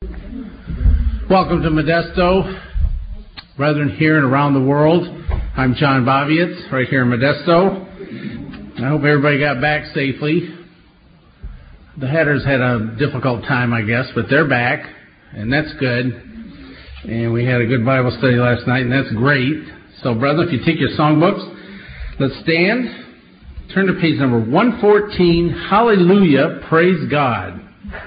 Welcome to Modesto, brethren here and around the world. I'm John Bovietz, right here in Modesto. I hope everybody got back safely. The Hatters had a difficult time, I guess, but they're back, and that's good. And we had a good Bible study last night, and that's great. So, brethren, if you take your songbooks, let's stand. Turn to page number 114, Hallelujah, Praise God.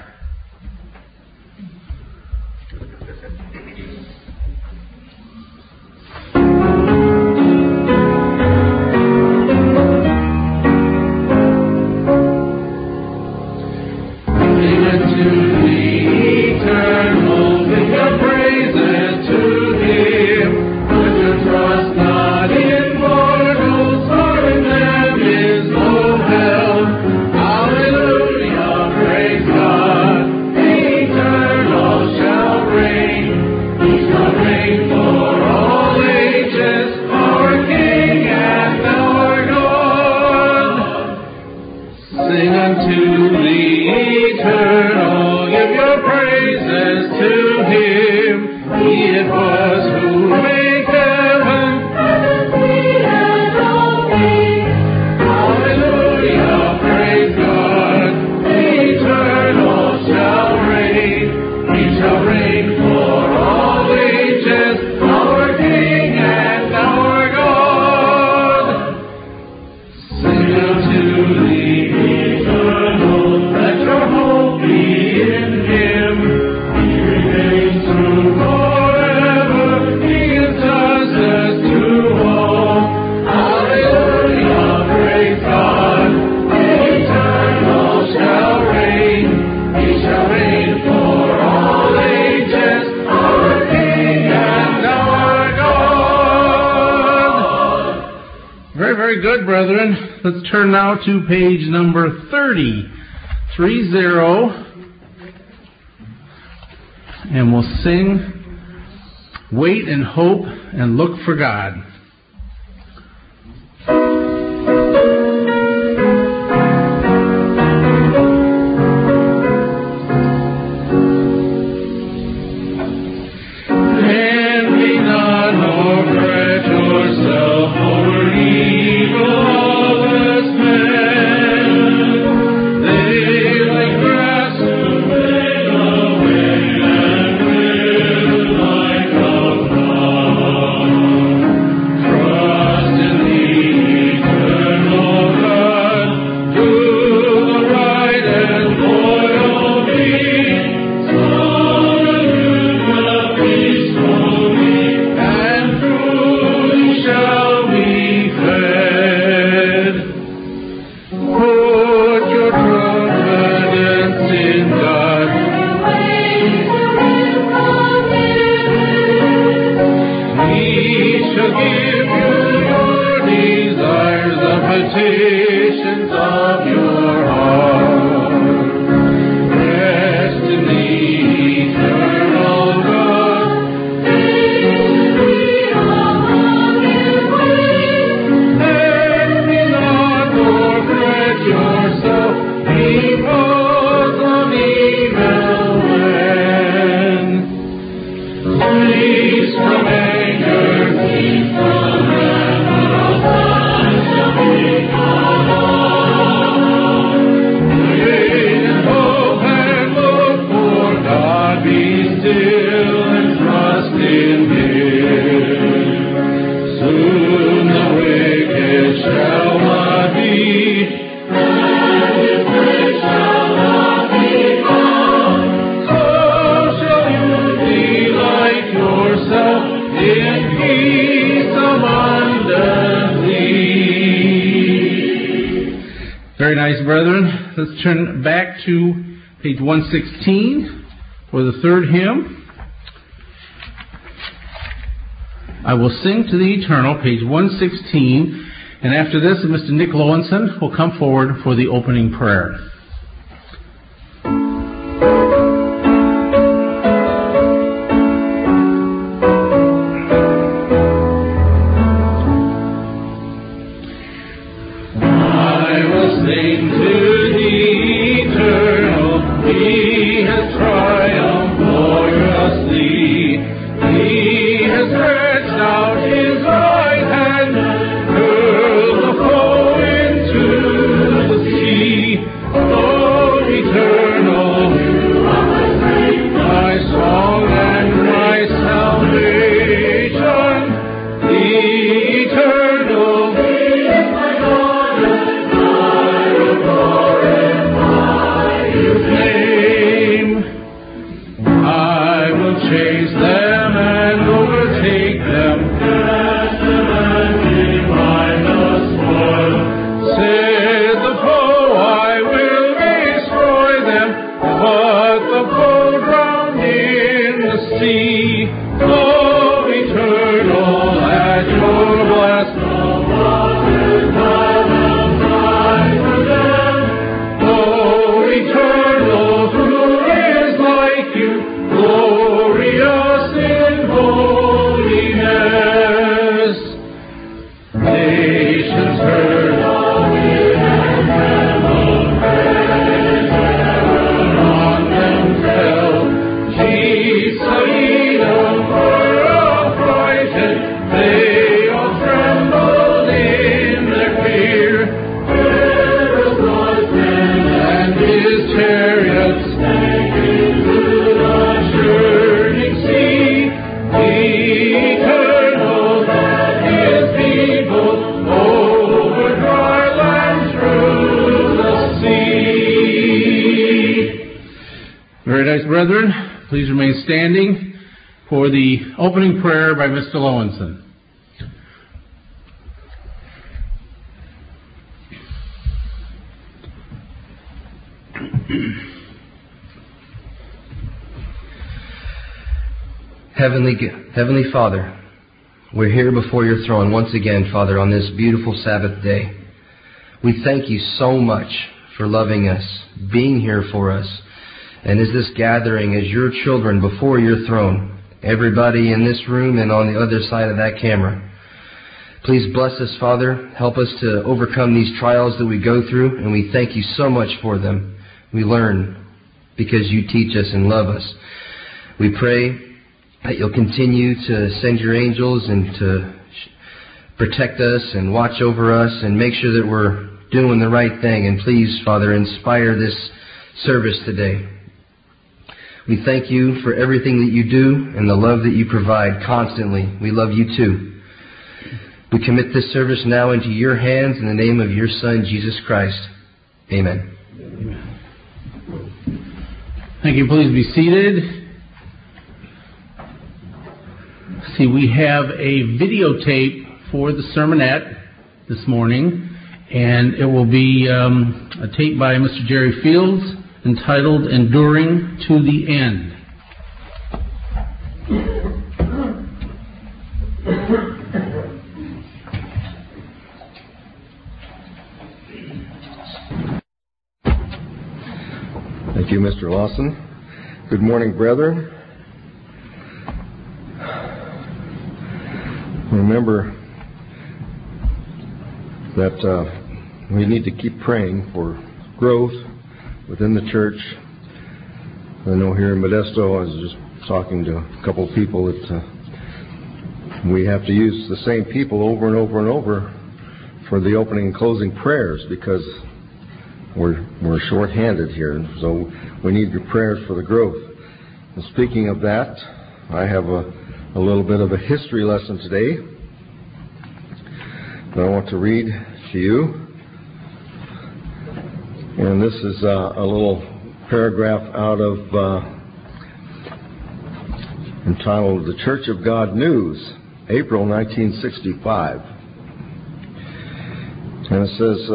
Let's turn now to page number 30, and we'll sing Wait and Hope and Look for God. Brethren, let's turn back to page 116 for the third hymn. I will sing to the eternal, page 116, and after this, Mr. Nick Lowenson will come forward for the opening prayer. Sing to the eternal, He has triumphed. beside them were affrighted, they all trembled in their fear. Herod was then, and his chariots sank into the churning sea. Eternal that his people over dry land through the sea. Very nice, brethren. Please remain standing for the opening prayer by Mr. Lowenson. Heavenly Father, we're here before your throne once again, Father, on this beautiful Sabbath day. We thank you so much for loving us, being here for us, and as this gathering as your children before your throne, everybody in this room and on the other side of that camera. Please bless us, Father. Help us to overcome these trials that we go through, and we thank you so much for them. We learn because you teach us and love us. We pray that you'll continue to send your angels and to protect us and watch over us and make sure that we're doing the right thing. And please, Father, inspire this service today. We thank you for everything that you do and the love that you provide constantly. We love you too. We commit this service now into your hands in the name of your Son, Jesus Christ. Amen. Amen. Thank you. Please be seated. See, we have a videotape for the sermonette this morning, and it will be a tape by Mr. Jerry Fields entitled Enduring to the End. Thank you, Mr. Lawson. Good morning, brethren. Remember that we need to keep praying for growth within the church. I know here in Modesto, I was just talking to a couple of people that we have to use the same people over and over and over for the opening and closing prayers because we're short-handed here. So we need your prayers for the growth. And speaking of that, I have a little bit of a history lesson today that I want to read to you. And this is a little paragraph out of entitled The Church of God News, April 1965. And it says,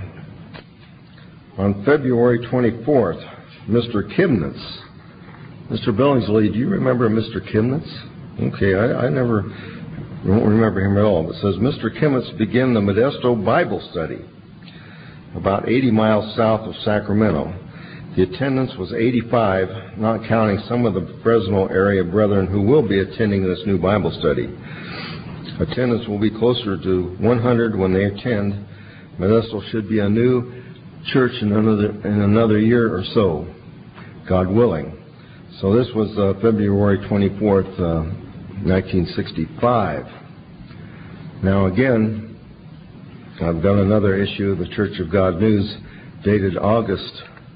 on February 24th, Mr. Kimnitz. Mr. Billingsley, do you remember Mr. Kimnitz? Okay, I don't remember him at all. It says, Mr. Kimnitz began the Modesto Bible study about 80 miles south of Sacramento. The attendance was 85, not counting some of the Fresno area brethren who will be attending this new Bible study. Attendance will be closer to 100 when they attend. Modesto should be a new church in another year or so, God willing. So this was February 24th, 1965. Now again, I've done another issue of the Church of God News dated August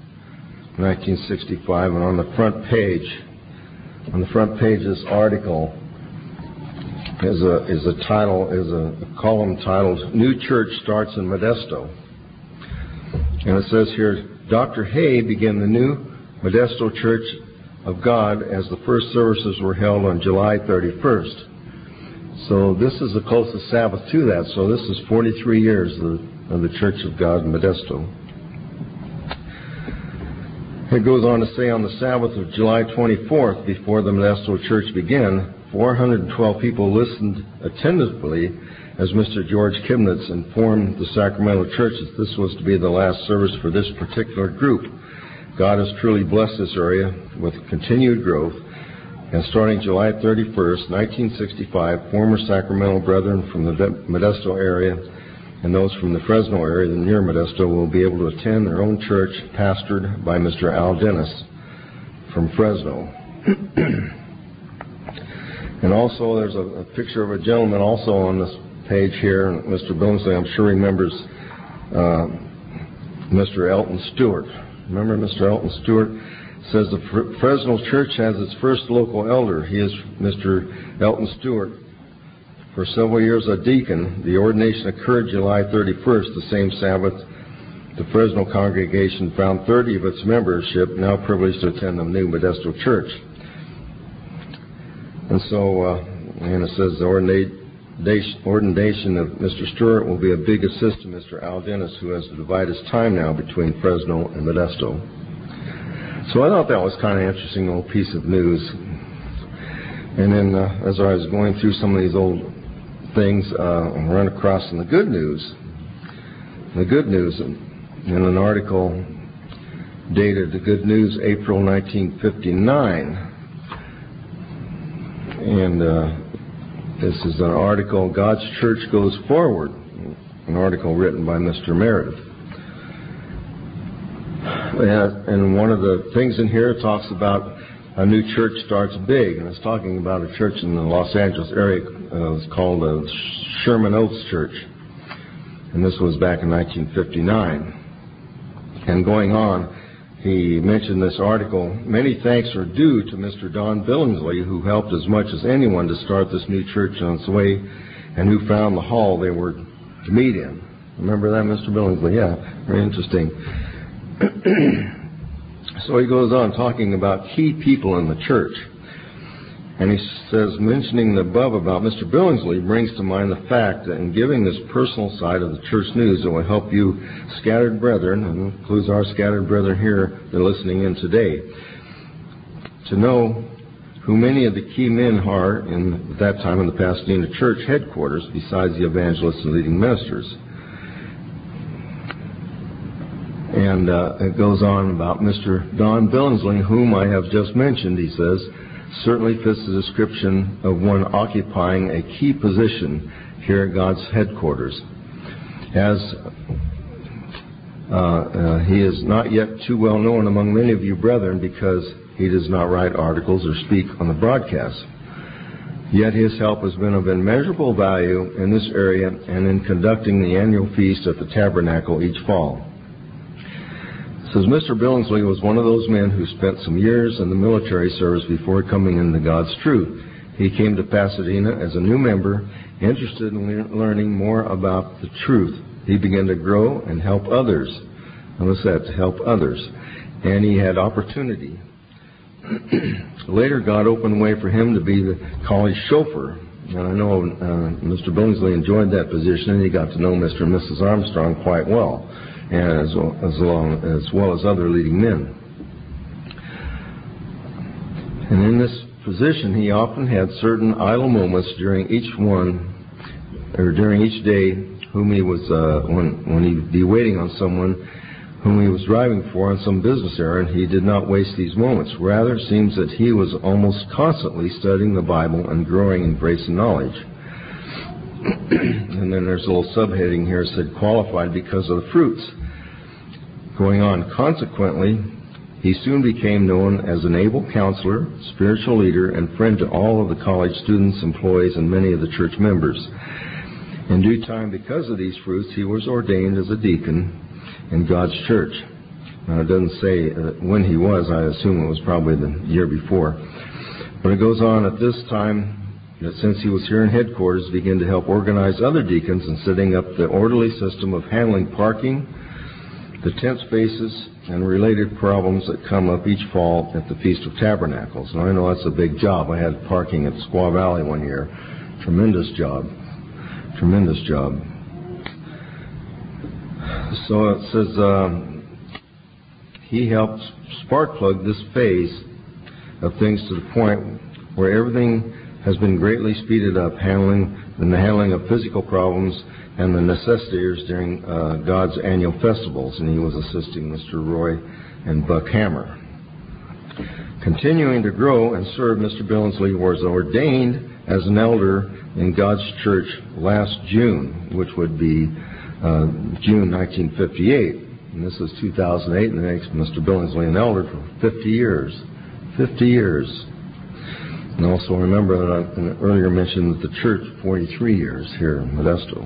1965, and on the front page of this article is a column titled "New Church Starts in Modesto," and it says here, Dr. Hay began the new Modesto Church of God as the first services were held on July 31st. So this is the closest Sabbath to that. So this is 43 years of the Church of God in Modesto. It goes on to say, on the Sabbath of July 24th, before the Modesto Church began, 412 people listened attentively as Mr. George Kimnitz informed the Sacramento Church that this was to be the last service for this particular group. God has truly blessed this area with continued growth. And starting July 31st, 1965, former Sacramento brethren from the Modesto area and those from the Fresno area near Modesto will be able to attend their own church pastored by Mr. Al Dennis from Fresno. And also there's a picture of a gentleman also on this page here, and Mr. Billingsley, I'm sure remembers Mr. Elton Stewart. Remember Mr. Elton Stewart? It says the Fresno Church has its first local elder. He is Mr. Elton Stewart. For several years a deacon. The ordination occurred July 31st, the same Sabbath. The Fresno congregation found 30 of its membership now privileged to attend the new Modesto Church. And so, and it says the ordination of Mr. Stewart will be a big assist to Mr. Al Dennis, who has to divide his time now between Fresno and Modesto. So I thought that was kind of interesting little piece of news. And then as I was going through some of these old things, I run across in the good news in an article dated The Good News, April 1959. And this is an article, God's Church Goes Forward, an article written by Mr. Meredith. And one of the things in here talks about a new church starts big, and it's talking about a church in the Los Angeles area. It's called Sherman Oaks Church, and this was back in 1959. And going on, he mentioned this article, many thanks are due to Mr. Don Billingsley, who helped as much as anyone to start this new church on its way, and who found the hall they were to meet in. Remember that, Mr. Billingsley? Yeah, very interesting. So he goes on talking about key people in the church. And he says, mentioning the above about Mr. Billingsley brings to mind the fact that in giving this personal side of the church news, it will help you scattered brethren, and includes our scattered brethren here that are listening in today, to know who many of the key men are at that time in the Pasadena church headquarters, besides the evangelists and leading ministers. And it goes on about Mr. Don Billingsley, whom I have just mentioned, he says, certainly fits the description of one occupying a key position here at God's headquarters. As he is not yet too well known among many of you brethren because he does not write articles or speak on the broadcast. Yet his help has been of immeasurable value in this area and in conducting the annual feast at the Tabernacle each fall. Says Mr. Billingsley was one of those men who spent some years in the military service before coming into God's truth. He came to Pasadena as a new member, interested in learning more about the truth. He began to grow and help others. Notice that, to help others. And he had opportunity. Later, God opened a way for him to be the college chauffeur. And I know Mr. Billingsley enjoyed that position, and he got to know Mr. and Mrs. Armstrong quite well, and as well as other leading men. And in this position, he often had certain idle moments during each day, whom he was when he'd be waiting on someone whom he was driving for on some business errand. He did not waste these moments. Rather, it seems that he was almost constantly studying the Bible and growing in grace and knowledge. And then there's a little subheading here that said, qualified because of the fruits. Going on, consequently, he soon became known as an able counselor, spiritual leader, and friend to all of the college students, employees, and many of the church members. In due time, because of these fruits, he was ordained as a deacon in God's church. Now, it doesn't say when he was. I assume it was probably the year before. But it goes on at this time that since he was here in headquarters, he began to help organize other deacons in setting up the orderly system of handling parking, the tent spaces, and related problems that come up each fall at the Feast of Tabernacles. And I know that's a big job. I had parking at Squaw Valley one year. Tremendous job. Tremendous job. So it says he helped spark-plug this phase of things to the point where everything has been greatly speeded up, in the handling of physical problems and the necessities during God's annual festivals. And he was assisting Mr. Roy and Buck Hammer. Continuing to grow and serve, Mr. Billingsley was ordained as an elder in God's church last June, which would be June 1958. And this is 2008, and it makes Mr. Billingsley an elder for 50 years. 50 years. And also remember that I earlier mentioned the church 43 years here in Modesto.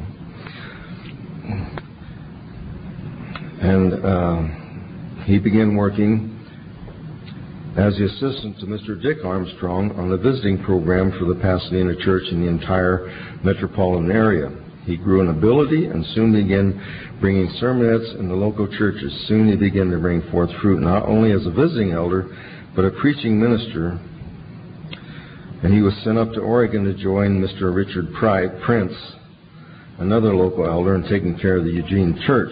And he began working as the assistant to Mr. Dick Armstrong on the visiting program for the Pasadena Church in the entire metropolitan area. He grew in ability and soon began bringing sermonettes in the local churches. Soon he began to bring forth fruit, not only as a visiting elder, but a preaching minister. And he was sent up to Oregon to join Mr. Richard Prince, another local elder, in taking care of the Eugene Church.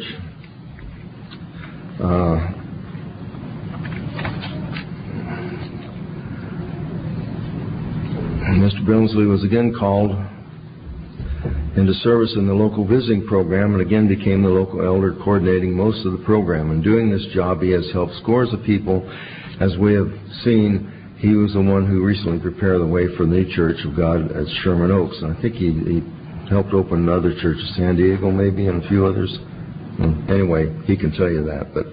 Mr. Billingsley was again called into service in the local visiting program and again became the local elder coordinating most of the program. In doing this job, he has helped scores of people. As we have seen, he was the one who recently prepared the way for the Church of God at Sherman Oaks. And I think he helped open another church in San Diego maybe and a few others. Anyway, he can tell you that. But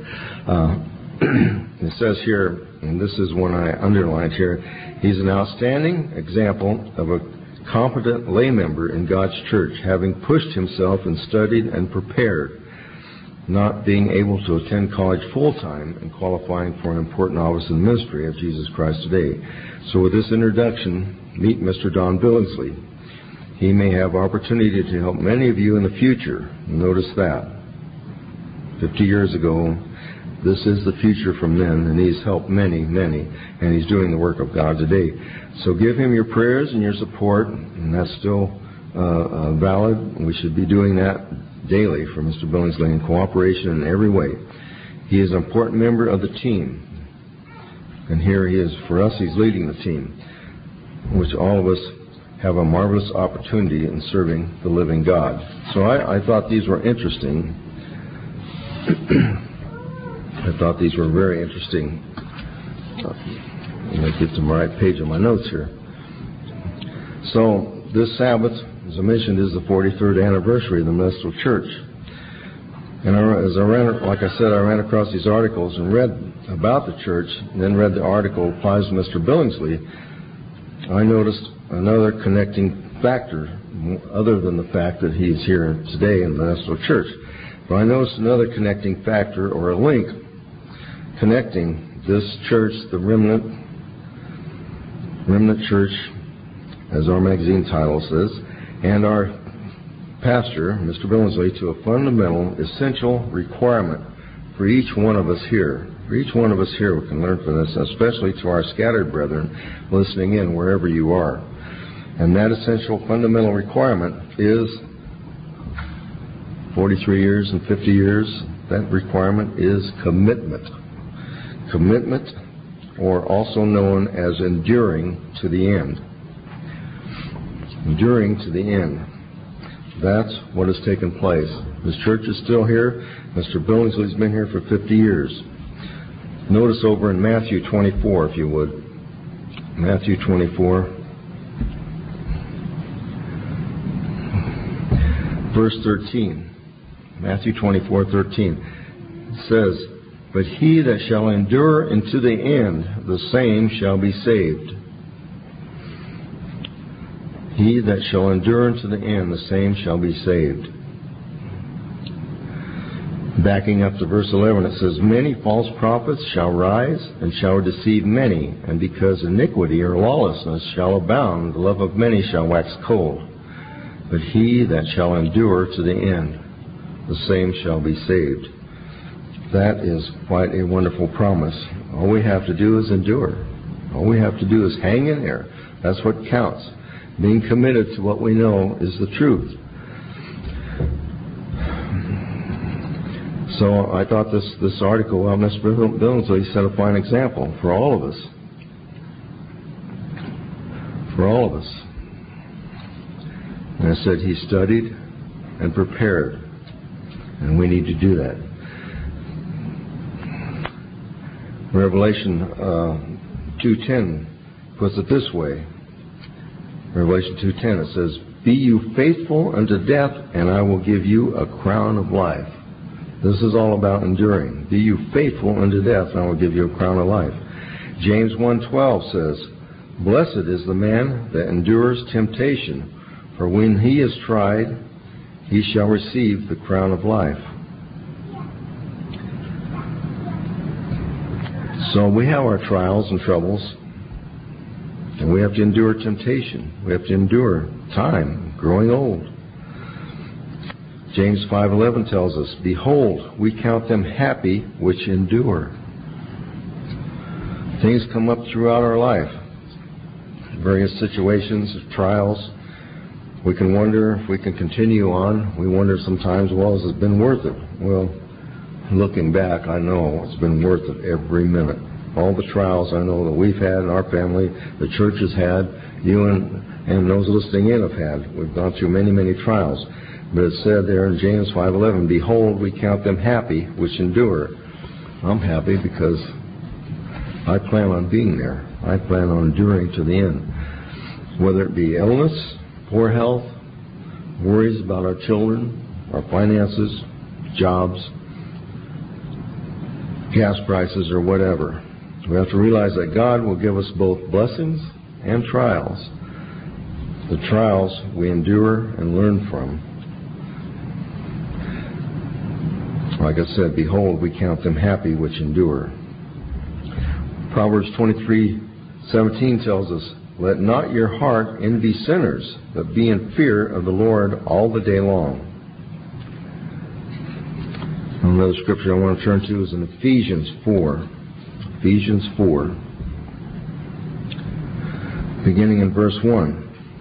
it says here, and this is one I underlined here, he's an outstanding example of a competent lay member in God's church, having pushed himself and studied and prepared, not being able to attend college full-time and qualifying for an important office in the ministry of Jesus Christ today. So with this introduction, meet Mr. Don Billingsley. He may have opportunity to help many of you in the future. Notice that. 50 years ago, this is the future from then, and he's helped many, and he's doing the work of God today. So give him your prayers and your support, and that's still valid. We should be doing that daily for Mr. Billingsley in cooperation in every way. He is an important member of the team, and here he is. For us, he's leading the team, which all of us have a marvelous opportunity in serving the living God. So I thought these were interesting. I thought these were very interesting. Let me get to the right page of my notes here. So this Sabbath, as I mentioned, is the 43rd anniversary of the Modesto Church. And as I ran across these articles and read about the church, and then read the article applies to Mr. Billingsley, I noticed another connecting factor, other than the fact that he is here today in the Modesto Church. But I noticed another connecting factor, or a link, connecting this church, the Remnant Church, as our magazine title says, and our pastor, Mr. Billingsley, to a fundamental, essential requirement for each one of us here. For each one of us here, we can learn from this, especially to our scattered brethren listening in wherever you are. And that essential fundamental requirement is 43 years and 50 years. That requirement is commitment. Commitment, or also known as enduring to the end. Enduring to the end. That's what has taken place. This church is still here. Mr. Billingsley's been here for 50 years. Notice over in Matthew 24, if you would. Matthew 24, verse 13. Matthew 24:13. It says, "But he that shall endure unto the end, the same shall be saved." He that shall endure unto the end, the same shall be saved. Backing up to verse 11, it says, "Many false prophets shall rise and shall deceive many, and because iniquity or lawlessness shall abound, the love of many shall wax cold. But he that shall endure to the end, the same shall be saved." That is quite a wonderful promise. All we have to do is endure. All we have to do is hang in there. That's what counts. Being committed to what we know is the truth. So I thought this article about Mr. Billingsley set a fine example for all of us. For all of us. And I said he studied and prepared. And we need to do that. Revelation 2:10 puts it this way. Revelation 2:10, it says, "Be you faithful unto death, and I will give you a crown of life." This is all about enduring. Be you faithful unto death, and I will give you a crown of life. James 1:12 says, Blessed is the man that endures temptation, for when he is tried, he shall receive the crown of life. So we have our trials and troubles, and we have to endure temptation. We have to endure time, growing old. James 5:11 tells us, "Behold, we count them happy which endure." Things come up throughout our life, various situations, trials. We can wonder if we can continue on. We wonder sometimes, well, has it been worth it? Well, looking back, I know it's been worth it every minute. All the trials I know that we've had in our family, the church has had, you and those listening in have had. We've gone through many, many trials. But it said there in James 5:11, "Behold, we count them happy which endure." I'm happy because I plan on being there. I plan on enduring to the end. Whether it be illness, poor health, worries about our children, our finances, jobs, gas prices, or whatever. We have to realize that God will give us both blessings and trials. The trials we endure and learn from. Like I said, "Behold, we count them happy which endure." Proverbs 23:17 tells us, "Let not your heart envy sinners, but be in fear of the Lord all the day long." Another scripture I want to turn to is in Ephesians 4. Ephesians 4, beginning in verse 1.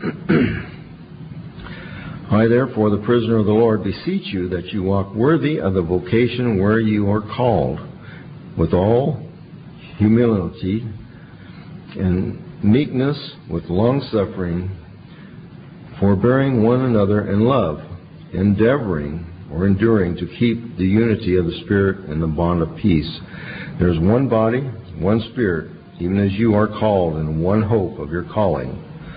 "I therefore, the prisoner of the Lord, beseech you that you walk worthy of the vocation where you are called, with all humility and meekness, with long-suffering, forbearing one another in love, endeavoring or enduring to keep the unity of the Spirit in the bond of peace. There is one body, one Spirit, even as you are called in one hope of your calling."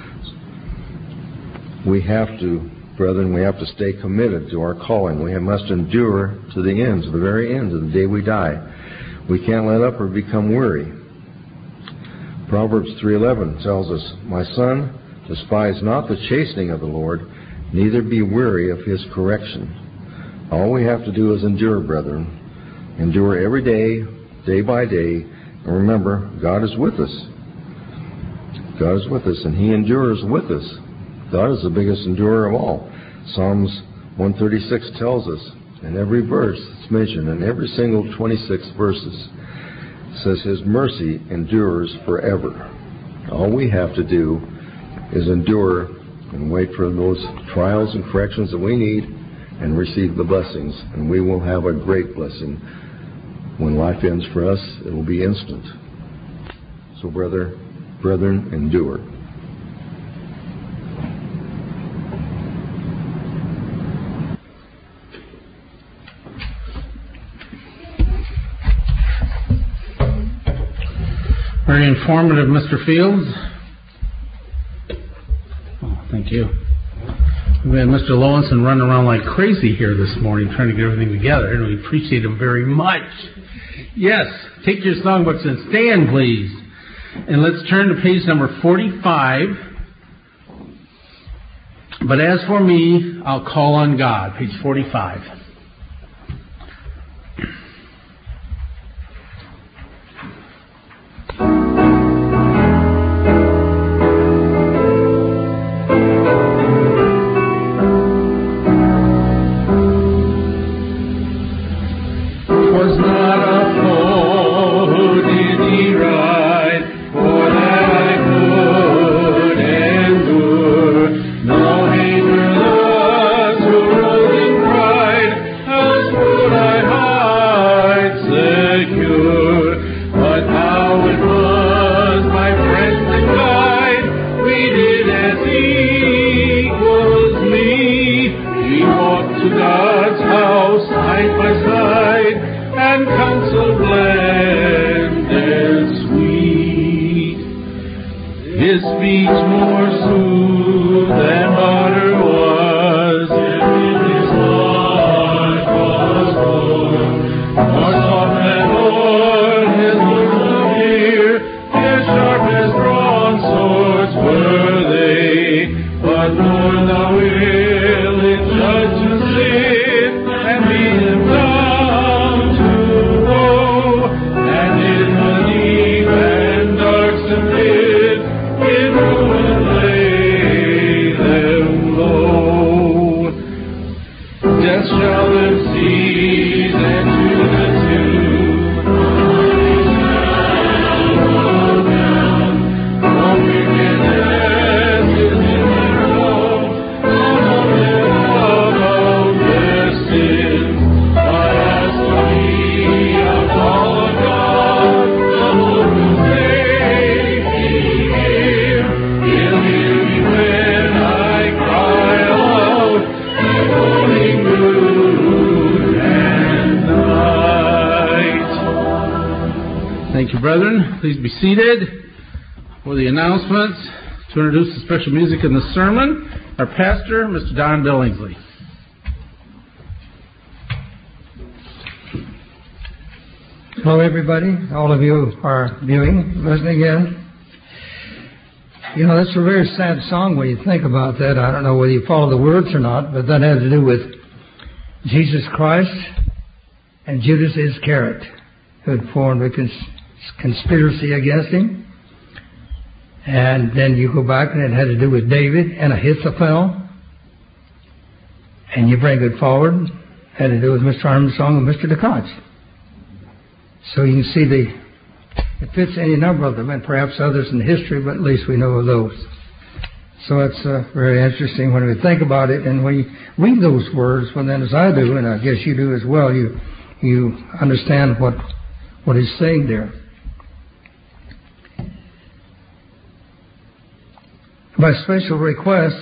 We have to, brethren, we have to stay committed to our calling. We must endure to the end, to the very end, to the day we die. We can't let up or become weary. Proverbs 3:11 tells us, "My son, despise not the chastening of the Lord, neither be weary of his correction." All we have to do is endure, brethren. Endure every day, day by day. And remember, God is with us. God is with us, and He endures with us. God is the biggest endurer of all. Psalms 136 tells us, in every verse it's mentioned, in every single 26 verses, it says His mercy endures forever. All we have to do is endure and wait for those trials and corrections that we need and receive the blessings. And we will have a great blessing. When life ends for us, it will be instant. So, brethren, endure. Very informative, Mr. Fields. Oh, thank you. We had Mr. Lowenson running around like crazy here this morning trying to get everything together, and we appreciate him very much. Yes, take your songbooks and stand, please. And let's turn to page number 45. But as for me, I'll call on God. Page 45. Sharp as bronze sword. brethren, please be seated. For the announcements, to introduce the special music in the sermon, our pastor, Mr. Don Billingsley. Hello, everybody. All of you are viewing, listening in. You know, that's a very sad song when you think about that. I don't know whether you follow the words or not, but that has to do with Jesus Christ and Judas Iscariot, who had formed a conspiracy against him. And then you go back and it had to do with David and Ahithophel. And you bring it forward, it had to do with Mr. Armstrong and Mr. DeKoch. So you can see it fits any number of them, and perhaps others in history, but at least we know of those. So it's very interesting when we think about it, and when you read those words, well then as I do, and I guess you do as well, you understand what he's saying there. By special request,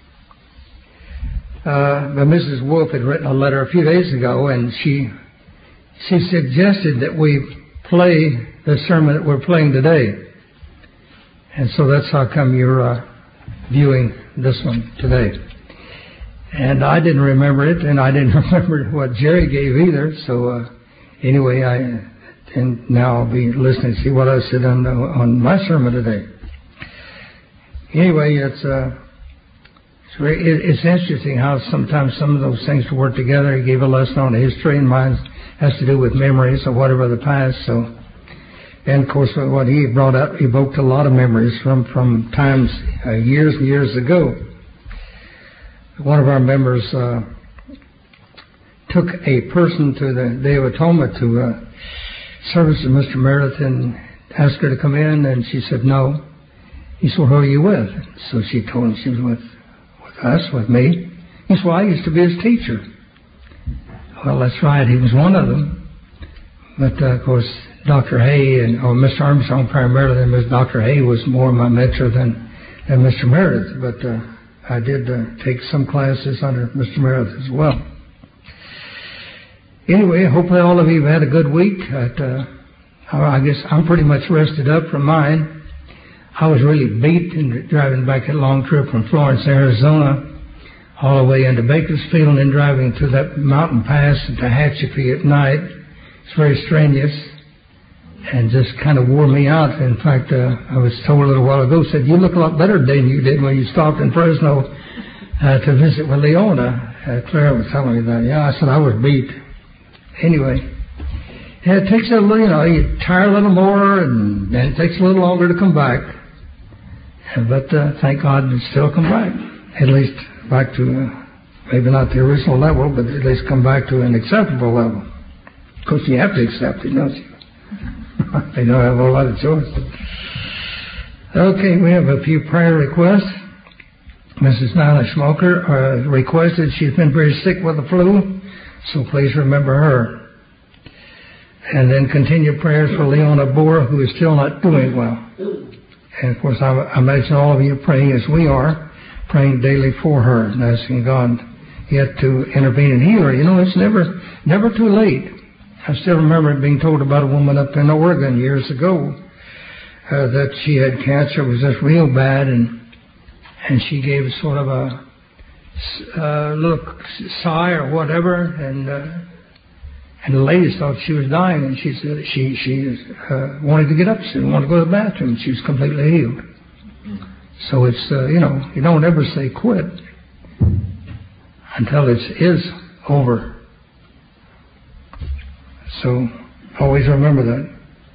Mrs. Wolf had written a letter a few days ago, and she suggested that we play the sermon that we're playing today. And so that's how come you're viewing this one today. And I didn't remember it, and I didn't remember what Jerry gave either. So anyway, and now I'll be listening to see what I said on my sermon today. Anyway, it's interesting how sometimes some of those things work together. He gave a lesson on history, and mine has to do with memories or whatever of the past. So, and of course, what he brought up evoked a lot of memories from times years and years ago. One of our members took a person to the Day of Atonement to service of Mr. Meredith and asked her to come in, and she said no. He said, well, who are you with? So she told him she was with me. He said, well, I used to be his teacher. Well, that's right. He was one of them. But, of course, Dr. Hay, or Mr. Armstrong primarily, and Dr. Hay was more my mentor than Mr. Meredith. But I did take some classes under Mr. Meredith as well. Anyway, hopefully all of you have had a good week. I guess I'm pretty much rested up from mine. I was really beat in driving back that long trip from Florence, Arizona, all the way into Bakersfield, and then driving through that mountain pass to Tehachapi at night. It's very strenuous and just kind of wore me out. In fact, I was told a little while ago, said, you look a lot better today than you did when you stopped in Fresno to visit with Leona. Clara was telling me that. Yeah, I said I was beat. Anyway, yeah, it takes a little, you tire a little more, and then it takes a little longer to come back. But thank God it still come back, at least back to maybe not the original level, but at least come back to an acceptable level. Of course, you have to accept it, don't you? They don't have a whole lot of choice. Okay, we have a few prayer requests. Mrs. Nana Schmoker requested, she's been very sick with the flu, so please remember her. And then continue prayers for Leona Boer, who is still not doing well. And of course, I imagine all of you are praying as we are, praying daily for her and asking God yet to intervene and heal her. It's never too late. I still remember being told about a woman up in Oregon years ago that she had cancer. It was just real bad, and she gave sort of a little sigh or whatever, and the ladies thought she was dying, and she said she wanted to get up. She didn't want to go to the bathroom. She was completely healed. So it's, you don't ever say quit until it is over. So always remember that.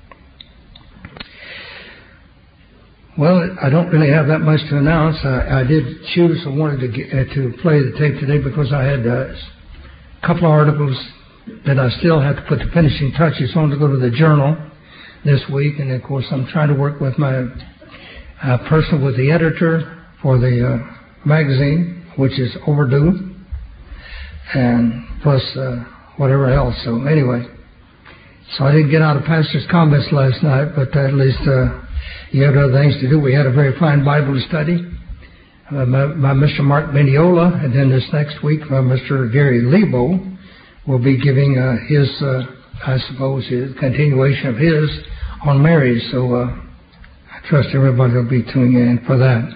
Well, I don't really have that much to announce. I did choose, I wanted to play the tape today because I had a couple of articles that I still have to put the finishing touches on to go to the Journal this week. And, of course, I'm trying to work with my person with the editor for the magazine, which is overdue, and plus whatever else. So, anyway, so I didn't get out of Pastor's comments last night, but at least you have other things to do. We had a very fine Bible study by Mr. Mark Beniola, and then this next week Mr. Gary Lebo will be giving his, I suppose, his continuation of his on Mary. So I trust everybody will be tuning in for that.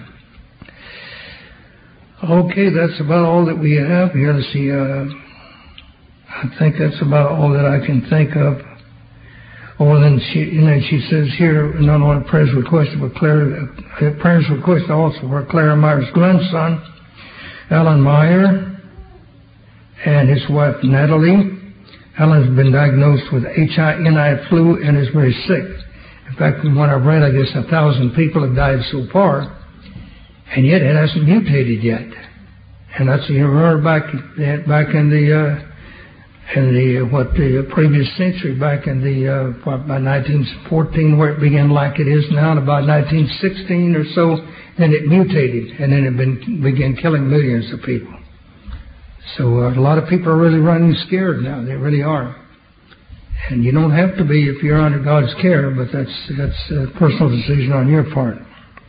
Okay, that's about all that we have here. Let's see. I think that's about all that I can think of. Oh, then she says here, not only prayers requested, but prayers requested also for Clara Meyer's grandson, Alan Meyer, and his wife Natalie. Alan's been diagnosed with H1N1 flu and is very sick. In fact, from what I've read, I guess 1,000 people have died so far, and yet it hasn't mutated yet. And that's, you remember back in the previous century, back in by 1914, where it began like it is now, and about 1916 or so, then it mutated, and then it began killing millions of people. So a lot of people are really running scared now. They really are. And you don't have to be if you're under God's care, but that's a personal decision on your part.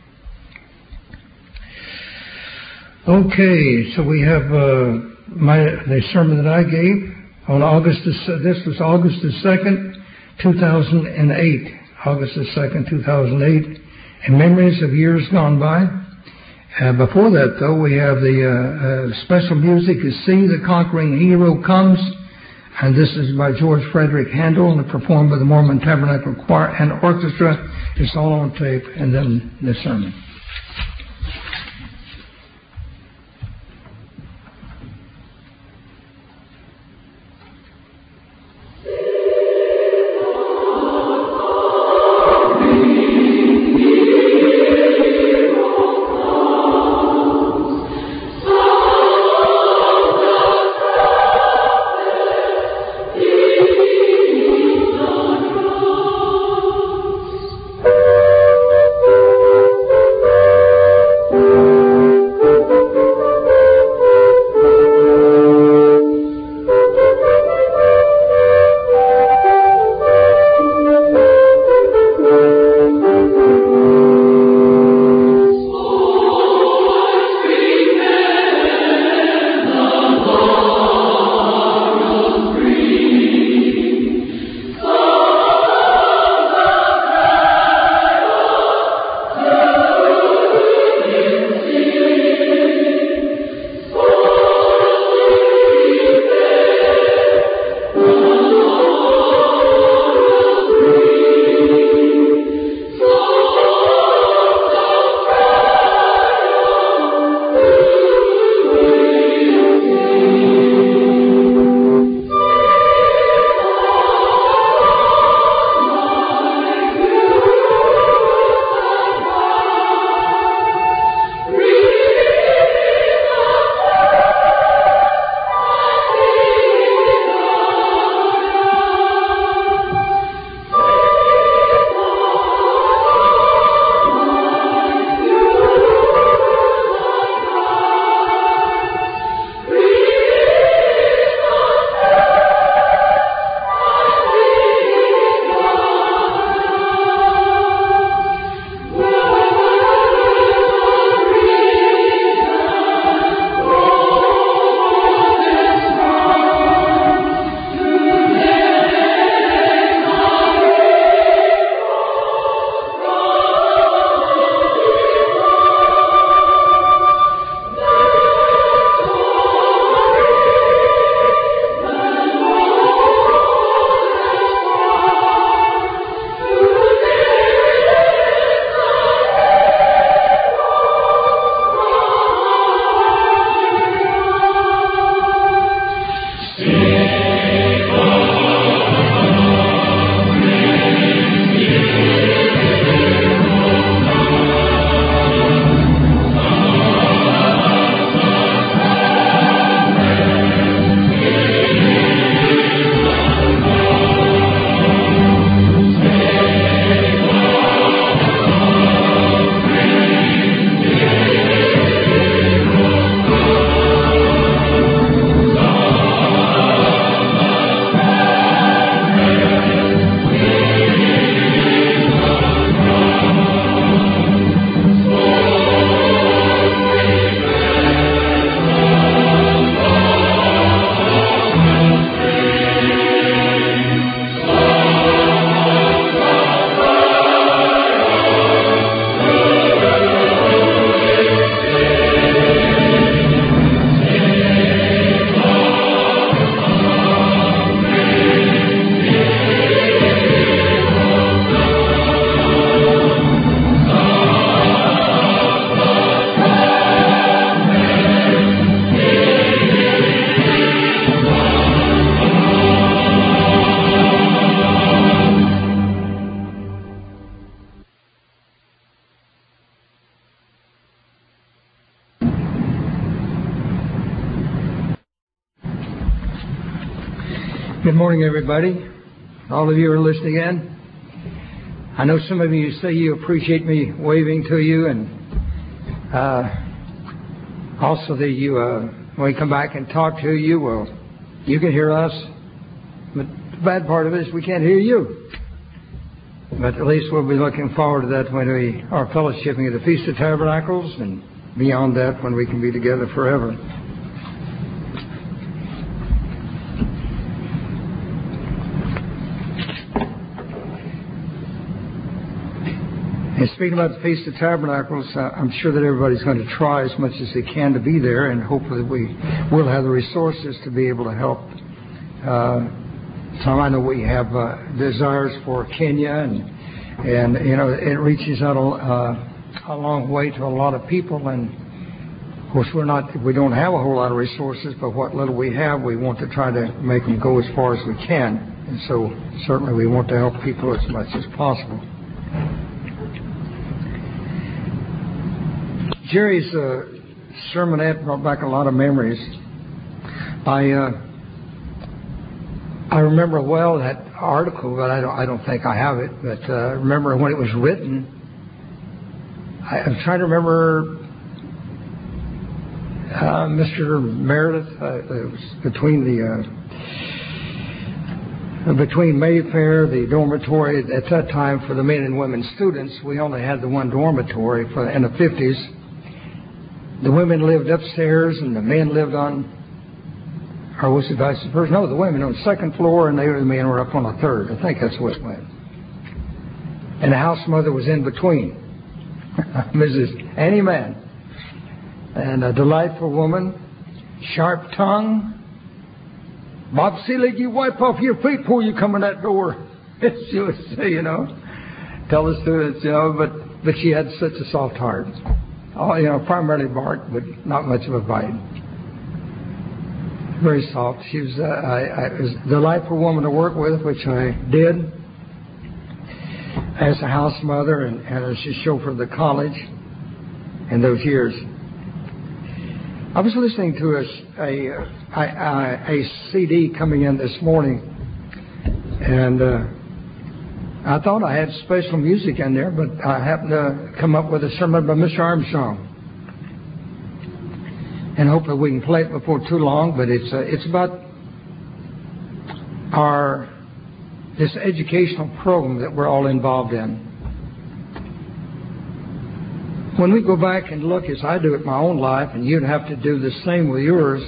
Okay, so we have the sermon that I gave on this was August the 2nd, 2008. August the 2nd, 2008. And memories of years gone by. Before that, though, we have the special music is See the Conquering Hero Comes. And this is by George Frederick Handel and performed by the Mormon Tabernacle Choir and Orchestra. It's all on tape, and then the sermon. Good morning, everybody. All of you are listening in. I know some of you say you appreciate me waving to you, and also that you, when we come back and talk to you, well, you can hear us. But the bad part of it is we can't hear you. But at least we'll be looking forward to that when we are fellowshipping at the Feast of Tabernacles, and beyond that when we can be together forever. And speaking about the Feast of Tabernacles, I'm sure that everybody's going to try as much as they can to be there, and hopefully we will have the resources to be able to help. So I know we have desires for Kenya, and you know, it reaches out a long way to a lot of people, and of course we don't have a whole lot of resources, but what little we have, we want to try to make them go as far as we can, and so certainly we want to help people as much as possible. Jerry's sermonette brought back a lot of memories. I remember well that article, but I don't think I have it. But I remember when it was written. I'm trying to remember Mr. Meredith. It was between Mayfair, the dormitory at that time for the men and women students. We only had the one dormitory in the 50s. The women lived upstairs and the men lived on, or was it vice versa? No, the women on the second floor and the men were up on the third. I think that's the way it went. And the house mother was in between, Mrs. Annie Mann. And a delightful woman, sharp tongue. Bob Seelig, you wipe off your feet before you come in that door. She would say, you know, tell the students, you know, but she had such a soft heart. Oh, you know, primarily barked, but not much of a bite. Very soft. She was, was a delightful woman to work with, which I did as a house mother and as a chauffeur of the college in those years. I was listening to a CD coming in this morning, and I thought I had special music in there, but I happened to come up with a sermon by Mr. Armstrong. And hopefully we can play it before too long, but it's about this educational program that we're all involved in. When we go back and look, as I do at my own life, and you'd have to do the same with yours,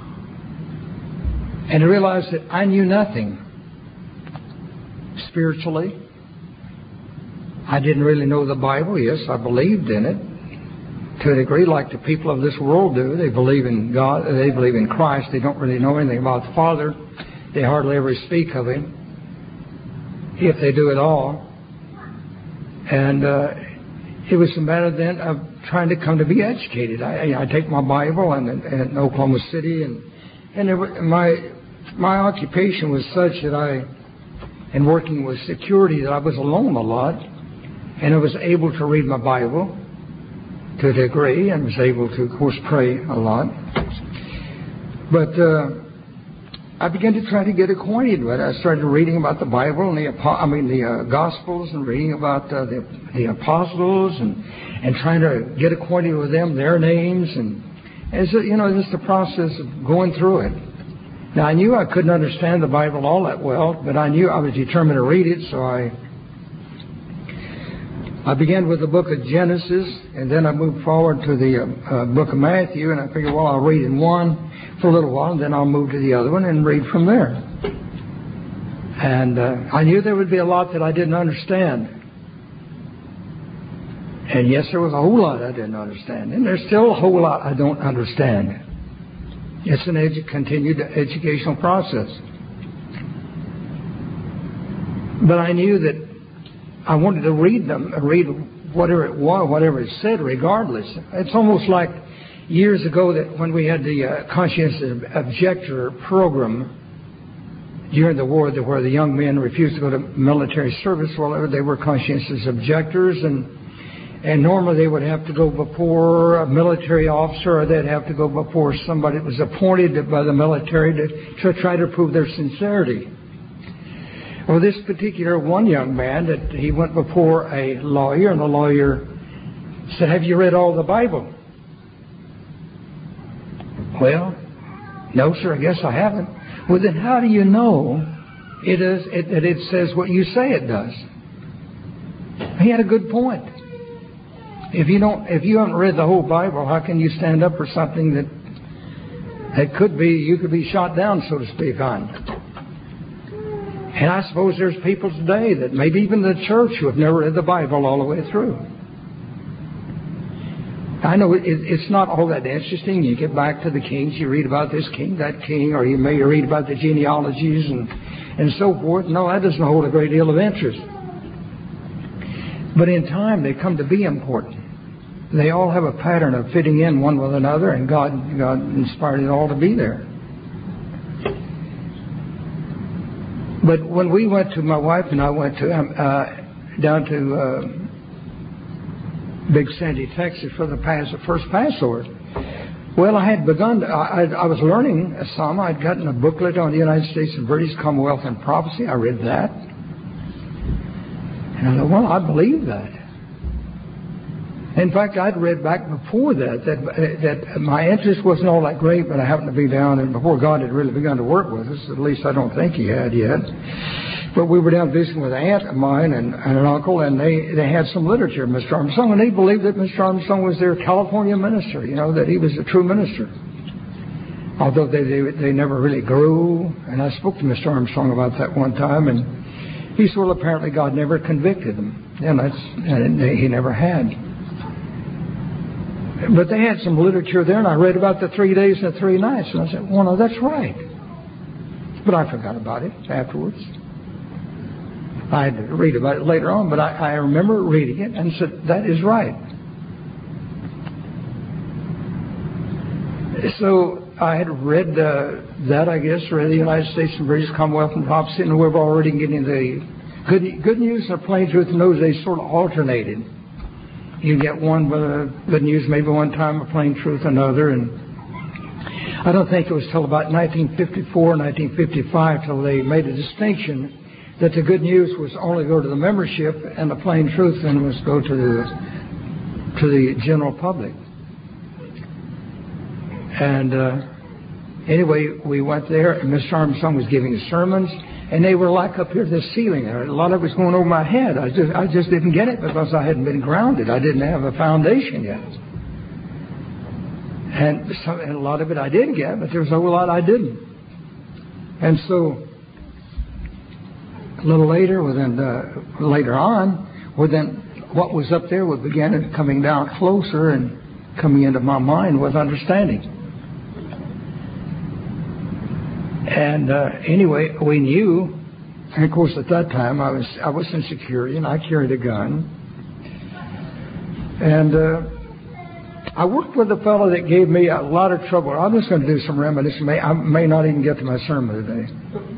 and to realize that I knew nothing spiritually. I didn't really know the Bible. Yes, I believed in it to a degree, like the people of this world do. They believe in God. They believe in Christ. They don't really know anything about the Father. They hardly ever speak of Him, if they do at all. And it was a matter then of trying to come to be educated. I take my Bible in Oklahoma City, and my occupation was such that and working with security, that I was alone a lot. And I was able to read my Bible to a degree, and was able to, of course, pray a lot. But I began to try to get acquainted with it. I started reading about the Bible and the Gospels, and reading about the apostles, and trying to get acquainted with them, their names, and as you know, just the process of going through it. Now I knew I couldn't understand the Bible all that well, but I knew I was determined to read it, so I began with the book of Genesis, and then I moved forward to the book of Matthew, and I figured, well, I'll read in one for a little while, and then I'll move to the other one and read from there. And I knew there would be a lot that I didn't understand. And yes, there was a whole lot I didn't understand, and there's still a whole lot I don't understand. It's an continued educational process. But I knew that I wanted to read them, read whatever it was, whatever it said, regardless. It's almost like years ago that when we had the conscientious objector program during the war, where the young men refused to go to military service, well, they were conscientious objectors, and And normally they would have to go before a military officer, or they'd have to go before somebody that was appointed by the military to try to prove their sincerity. Well, this particular one young man, that he went before a lawyer, and the lawyer said, "Have you read all the Bible?" "Well, no, sir, I guess I haven't." "Well, then how do you know that it says what you say it does?" He had a good point. If you haven't read the whole Bible, how can you stand up for something that could be, you could be shot down, so to speak, on? And I suppose there's people today that maybe even the church who have never read the Bible all the way through. I know it's not all that interesting. You get back to the kings, you read about this king, that king, or you may read about the genealogies and so forth. No, that doesn't hold a great deal of interest. But in time, they come to be important. They all have a pattern of fitting in one with another, and God inspired it all to be there. But when we went to, my wife and I went to down to Big Sandy, Texas for the first Passover. Well, I had begun. I was learning some. I'd gotten a booklet on the United States and British Commonwealth and Prophecy. I read that, and I thought, well, I believe that. In fact, I'd read back before that my interest wasn't all that great, but I happened to be down, and before God had really begun to work with us, at least I don't think He had yet. But we were down visiting with an aunt of mine and an uncle, and they had some literature of Mr. Armstrong, and they believed that Mr. Armstrong was their California minister, that he was a true minister. Although they never really grew, and I spoke to Mr. Armstrong about that one time, and he said, well, apparently God never convicted him, and he never had. But they had some literature there, and I read about the 3 days and the 3 nights, and I said, well, no, that's right. But I forgot about it afterwards. I had to read about it later on, but I remember reading it and said, that is right. So I had read that, I guess, read the United States and British Commonwealth and Prophecy, and we were already getting the good news and the plain truth, and those days sort of alternated. You get one with a good news maybe one time, a plain truth another, and I don't think it was till about 1954, 1955 till they made a distinction that the good news was only go to the membership, and the plain truth then was go to the general public. And anyway, we went there, and Mr. Armstrong was giving sermons, and they were like up here to the ceiling there. A lot of it was going over my head. I just didn't get it because I hadn't been grounded. I didn't have a foundation yet. And a lot of it I did get, but there was a whole lot I didn't. And so a little later, later on, what was up there would begin coming down closer and coming into my mind with understanding. And anyway, we knew, and of course at that time I was in security and I carried a gun. And I worked with a fellow that gave me a lot of trouble. I'm just going to do some reminiscing. I may not even get to my sermon today.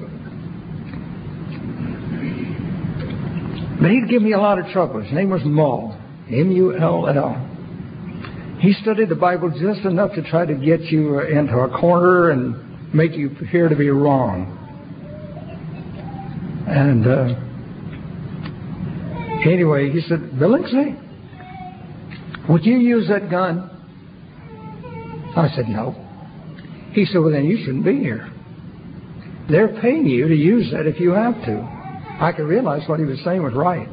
But he'd give me a lot of trouble. His name was Mull, M-U-L-L. He studied the Bible just enough to try to get you into a corner and make you appear to be wrong. And anyway, he said, Billingsley, would you use that gun? I said, no. He said, well, then you shouldn't be here. They're paying you to use that if you have to. I could realize what he was saying was right.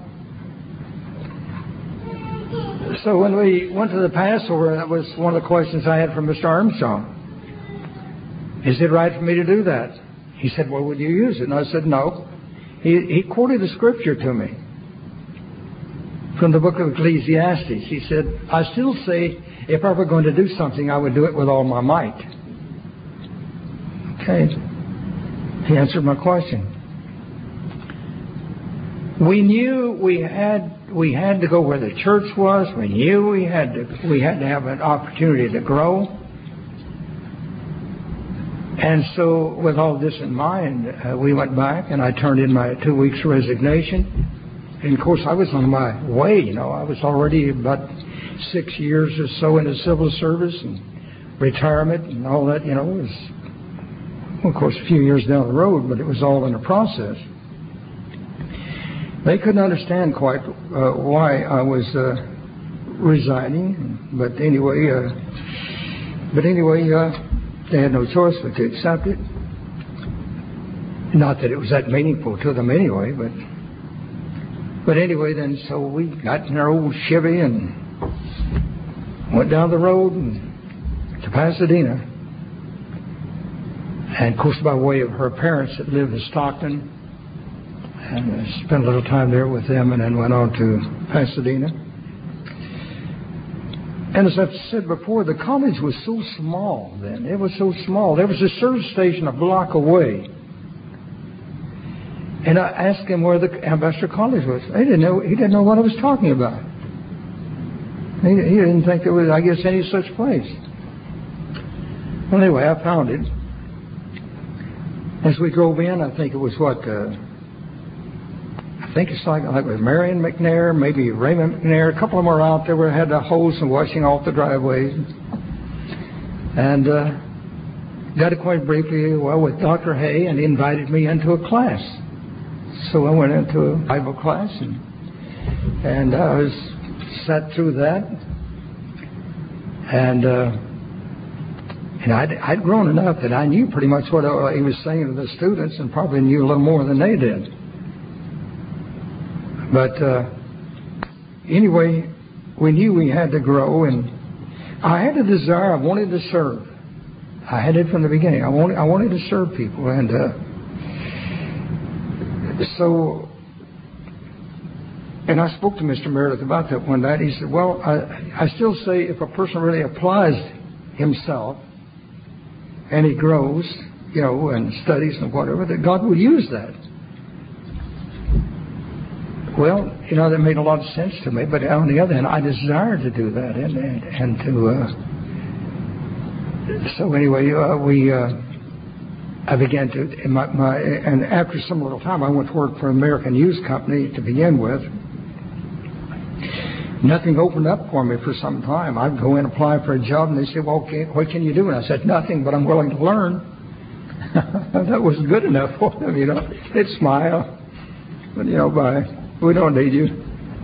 So when we went to the Passover, that was one of the questions I had from Mr. Armstrong. Is it right for me to do that? He said, well, would you use it? And I said, no. He quoted a scripture to me from the book of Ecclesiastes. He said, I still say, if I were going to do something, I would do it with all my might. Okay. He answered my question. We knew we had to go where the church was. We knew we had to have an opportunity to grow. And so, with all this in mind, we went back and I turned in my 2 weeks resignation. And, of course, I was on my way, you know. I was already about 6 years or so in the civil service and retirement and all that, you know. It was, well, of course, a few years down the road, but it was all in the process. They couldn't understand quite why I was resigning, but anyway, they had no choice but to accept it. Not that it was that meaningful to them anyway, but anyway, then so we got in our old Chevy and went down the road and to Pasadena. And of course, by way of her parents that lived in Stockton, and spent a little time there with them, and then went on to Pasadena. And as I've said before, the college was so small then. It was so small. There was a service station a block away. And I asked him where the Ambassador College was. He didn't know what I was talking about. He didn't think there was, I guess, any such place. Well, anyway, I found it. As we drove in, I think it was I think it's like with Marion McNair, maybe Raymond McNair. A couple of them were out there. We had the hose and washing off the driveways. And got acquainted briefly, with Dr. Hay, and he invited me into a class. So I went into a Bible class, and I sat through that. And I'd grown enough that I knew pretty much what he was saying to the students, and probably knew a little more than they did. But anyway, we knew we had to grow, and I had a desire. I wanted to serve. I had it from the beginning. I wanted to serve people, and and I spoke to Mr. Meredith about that one night. He said, "Well, I still say if a person really applies himself and he grows, you know, and studies and whatever, that God will use that." Well, you know, that made a lot of sense to me, but on the other hand, I desired to do that, and to. So anyway, I began to, and after some little time, I went to work for an American Youth Company to begin with. Nothing opened up for me for some time. I'd go in, apply for a job, and they said, "Well, okay, what can you do?" And I said, "Nothing, but I'm willing to learn." That was good enough for them, you know. They'd smile, but you know, we don't need you.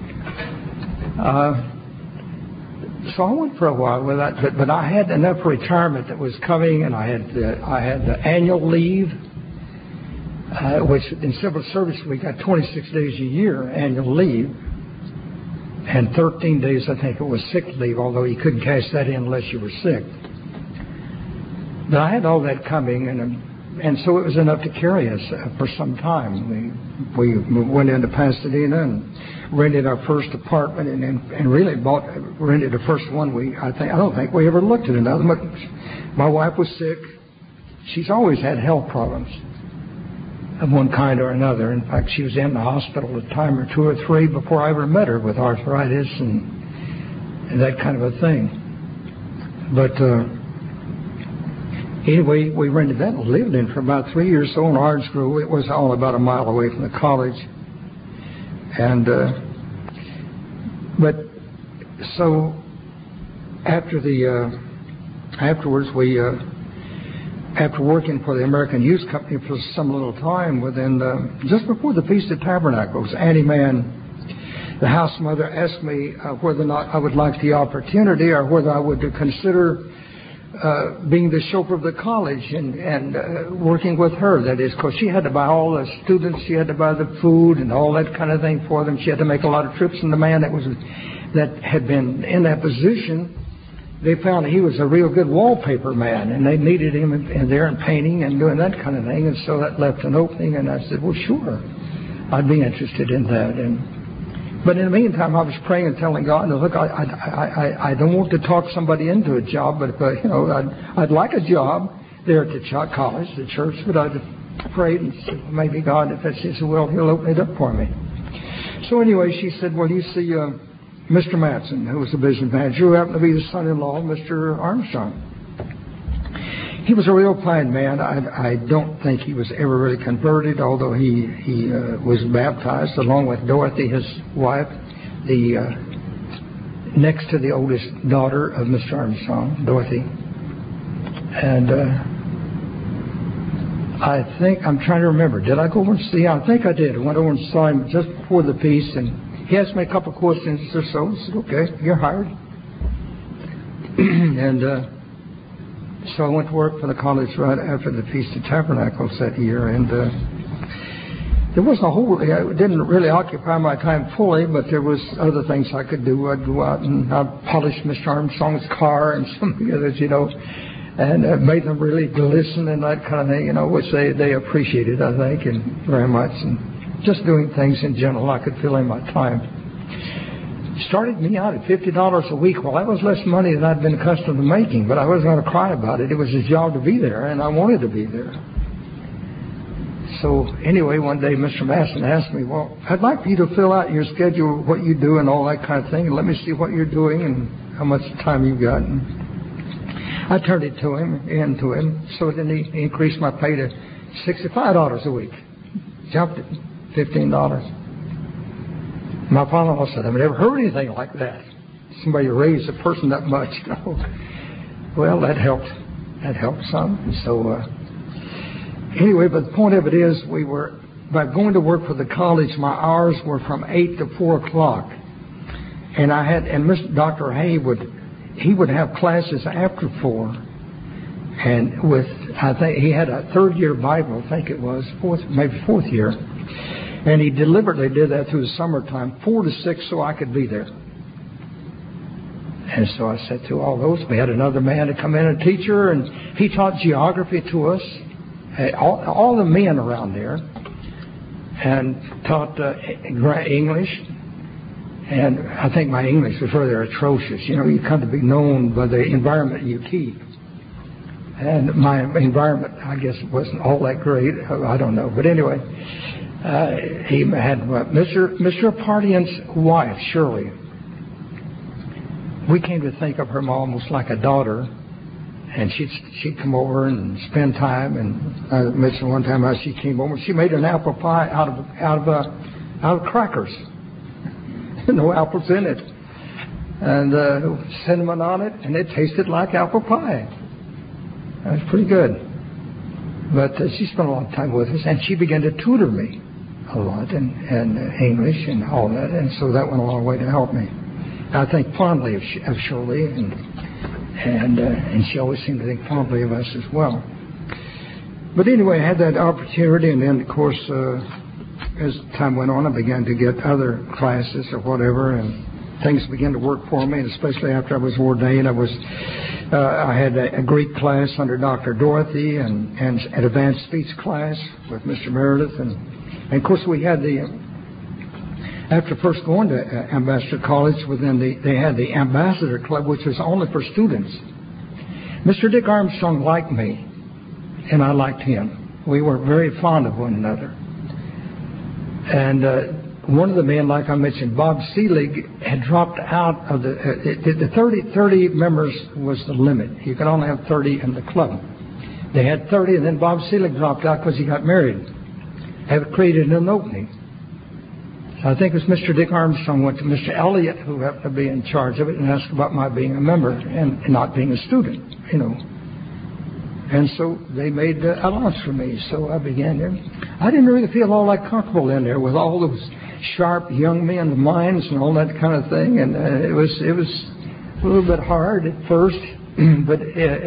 So I went for a while with that, but I had enough retirement that was coming, and I had the annual leave, which in civil service we got 26 days a year annual leave, and 13 days I think it was sick leave, although you couldn't cash that in unless you were sick. But I had all that coming, and so it was enough to carry us for some time. We went into Pasadena and rented our first apartment, and really rented the first one. I don't think we ever looked at another. But my wife was sick. She's always had health problems of one kind or another. In fact, she was in the hospital a time or two or three before I ever met her with arthritis and that kind of a thing. But anyway, we rented that and lived in for about 3 years. So in Orange Grove, it was all about a mile away from the college. And but so afterwards, after working for the American Youth Company for some little time, just before the Feast of Tabernacles, Annie Mann, the house mother, asked me whether or not I would like the opportunity or whether I would consider being the chauffeur of the college and working with her. That is, because she had to buy all the students, she had to buy the food and all that kind of thing for them. She had to make a lot of trips, and the man that had been in that position, they found he was a real good wallpaper man, and they needed him in there and painting and doing that kind of thing. And so that left an opening, and I said, "Well, sure, I'd be interested in that." But in the meantime, I was praying and telling God, "Look, I don't want to talk somebody into a job, but I'd like a job there at the college, the church." But I prayed and said, "Maybe God, if that's His will, He'll open it up for me." So anyway, she said, "Well, you see, Mr. Matson, who was the business manager, who happened to be the son-in-law of Mr. Armstrong. he was a real fine man. I don't think he was ever really converted, although he was baptized along with Dorothy, his wife, the next to the oldest daughter of Mr. Armstrong, Dorothy. And I think, I'm trying to remember, did I go over and see him? I think I did. I went over and saw him just before the feast, and he asked me a couple of questions or so. I said, okay, you're hired. And so I went to work for the college right after the Feast of Tabernacles that year, and there wasn't a whole, it didn't really occupy my time fully, but there was other things I could do. I'd go out and I'd polish Mr. Armstrong's car and some of the others, you know, and made them really glisten and that kind of thing, you know, which they appreciated, I think, and very much. And just doing things in general I could fill in my time. Started me out at $50 a week. Well, that was less money than I'd been accustomed to making, but I wasn't going to cry about it. It was his job to be there, and I wanted to be there. So anyway, one day Mr. Masson asked me, well, I'd like for you to fill out your schedule, what you do and all that kind of thing, and let me see what you're doing and how much time you've got. And I turned it to him, so then he increased my pay to $65 a week. Jumped it, $15. My father-in-law said, I've never heard anything like that. Somebody raised a person that much, you know. Well, that helped. That helped some. So, anyway, but the point of it is, by going to work for the college, my hours were from 8 to 4 o'clock. And Mr. Dr. Hay he would have classes after 4. And I think he had a third-year Bible, I think it was, maybe fourth year. And he deliberately did that through the summertime, 4 to 6, so I could be there. And so I sat through all those. We had another man to come in, a teacher, and he taught geography to us, all the men around there, and taught English. And I think my English was rather atrocious. You know, you come to be known by the environment you keep. And my environment, I guess, wasn't all that great. I don't know. But anyway, he had Mr. Pardian's wife, Shirley. We came to think of her almost like a daughter, and she'd come over and spend time. And I mentioned one time how she came over. She made an apple pie out of crackers, no apples in it, and cinnamon on it, and it tasted like apple pie. That was pretty good. But she spent a lot of time with us, and she began to tutor me a lot in English and all that, and so that went a long way to help me. I think fondly of Shirley, and she always seemed to think fondly of us as well. But anyway, I had that opportunity, and then, of course, as time went on, I began to get other classes or whatever, and things began to work for me, and especially after I was ordained. I had a Greek class under Dr. Dorothy and an advanced speech class with Mr. Meredith. And of course, we had after first going to Ambassador College, they had the Ambassador Club, which was only for students. Mr. Dick Armstrong liked me, and I liked him. We were very fond of one another. And one of the men, like I mentioned, Bob Seelig, had dropped out of the 30 members was the limit. You could only have 30 in the club. They had 30, and then Bob Seelig dropped out because he got married. Have created an opening. So I think it was Mr. Dick Armstrong went to Mr. Elliott, who happened to be in charge of it, and asked about my being a member and not being a student, you know. And so they made allowance for me. So I began there. I didn't really feel all that comfortable in there with all those sharp young men, minds, and all that kind of thing. And it was a little bit hard at first, but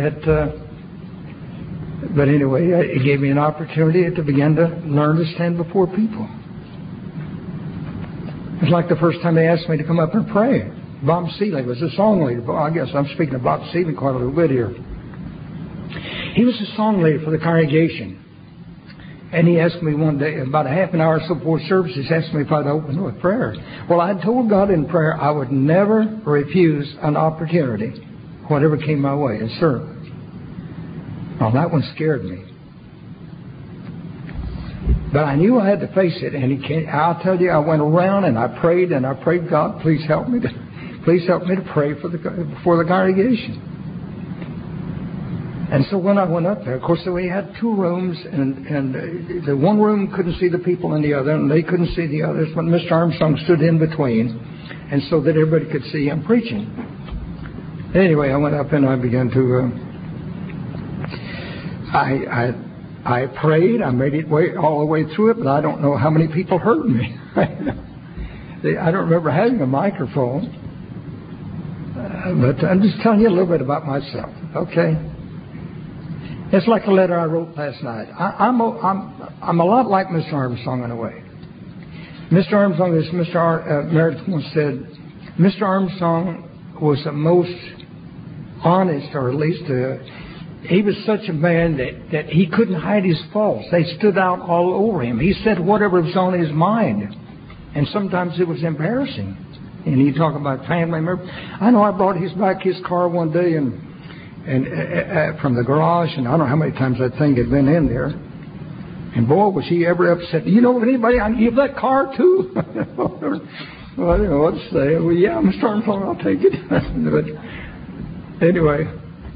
anyway, it gave me an opportunity to begin to learn to stand before people. It was like the first time they asked me to come up and pray. Bob Seelig was a song leader. I guess I'm speaking of Bob Seelig quite a little bit here. He was a song leader for the congregation. And he asked me one day, about a half an hour or so before service, he asked me if I'd open with prayer. Well, I told God in prayer I would never refuse an opportunity, whatever came my way, to serve. Well, that one scared me. But I knew I had to face it, and I'll tell you, I went around and I prayed, God, please help me to pray before the congregation. And so when I went up there, of course, we had 2 rooms, and the one room couldn't see the people in the other, and they couldn't see the others, but Mr. Armstrong stood in between, and so that everybody could see him preaching. Anyway, I went up and I began to, I prayed, I made it all the way through it, but I don't know how many people heard me. I don't remember having a microphone, but I'm just telling you a little bit about myself, okay? It's like a letter I wrote last night. I'm a lot like Mr. Armstrong in a way. Mr. Armstrong, as Mr. Meredith once said, Mr. Armstrong was the most honest, or at least he was such a man that he couldn't hide his faults. They stood out all over him. He said whatever was on his mind, and sometimes it was embarrassing. And he'd talk about family members. I know I brought his car one day and from the garage, and I don't know how many times that thing had been in there. And boy, was he ever upset. You know anybody I can give that car to? Well, I don't know what to say. Well, yeah, Mr. Armstrong, I'll take it. But anyway,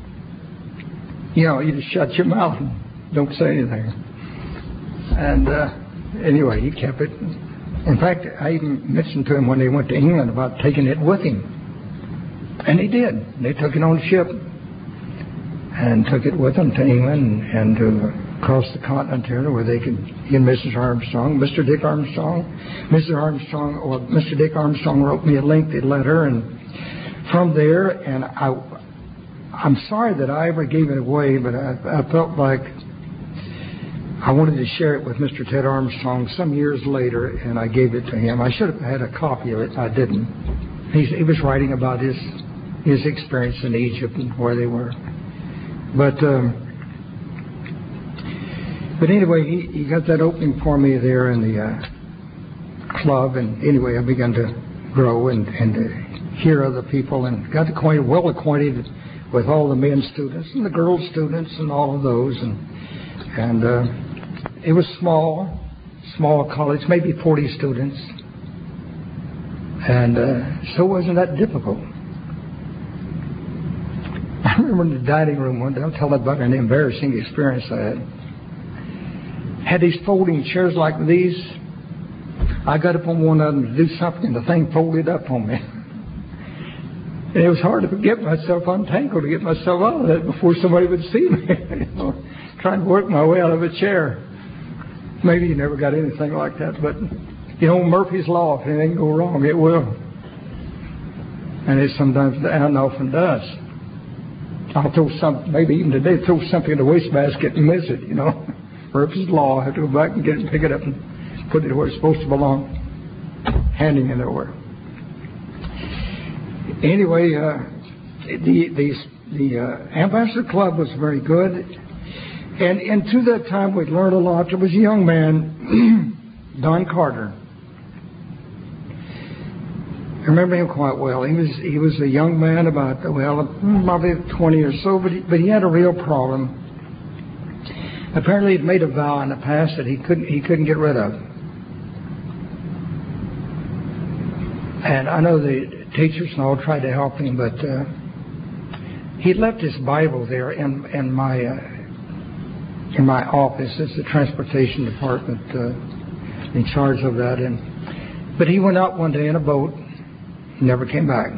you just shut your mouth and don't say anything. And anyway, he kept it. In fact, I even mentioned to him when they went to England about taking it with him. And he did. They took it on a ship and took it with them to England and to across the continent here where they could, he and Mrs. Armstrong, Mr. Dick Armstrong, Mr. Dick Armstrong wrote me a lengthy letter, and from there, and I'm sorry that I ever gave it away, but I felt like I wanted to share it with Mr. Ted Armstrong some years later, and I gave it to him. I should have had a copy of it. I didn't. He was writing about his experience in Egypt and where they were. But anyway, he got that opening for me there in the club, and anyway, I began to grow and to hear other people, and got well acquainted with all the men students and the girl students and all of those, and it was small college, maybe 40 students, and so it wasn't that difficult. I remember in the dining room one day, I'll tell about an embarrassing experience I had these folding chairs like these. I got up on one of them to do something, and the thing folded up on me. And it was hard to get myself untangled, to get myself out of that before somebody would see me. Trying to work my way out of a chair. Maybe you never got anything like that, but Murphy's Law, if anything go wrong, it will. And it sometimes and often does. I'll throw maybe even today, throw something in the wastebasket and miss it, Murphy's Law. I have to go back and get it and pick it up and put it where it's supposed to belong. Handing it over. Anyway, the Ambassador Club was very good. And through that time, we'd learned a lot. There was a young man, Don Carter. I remember him quite well. He was a young man about, probably 20 or so, but he had a real problem. Apparently, he'd made a vow in the past that he couldn't get rid of. And I know the teachers and all tried to help him, but he left his Bible there in my office as the transportation department in charge of that. But he went out one day in a boat, never came back.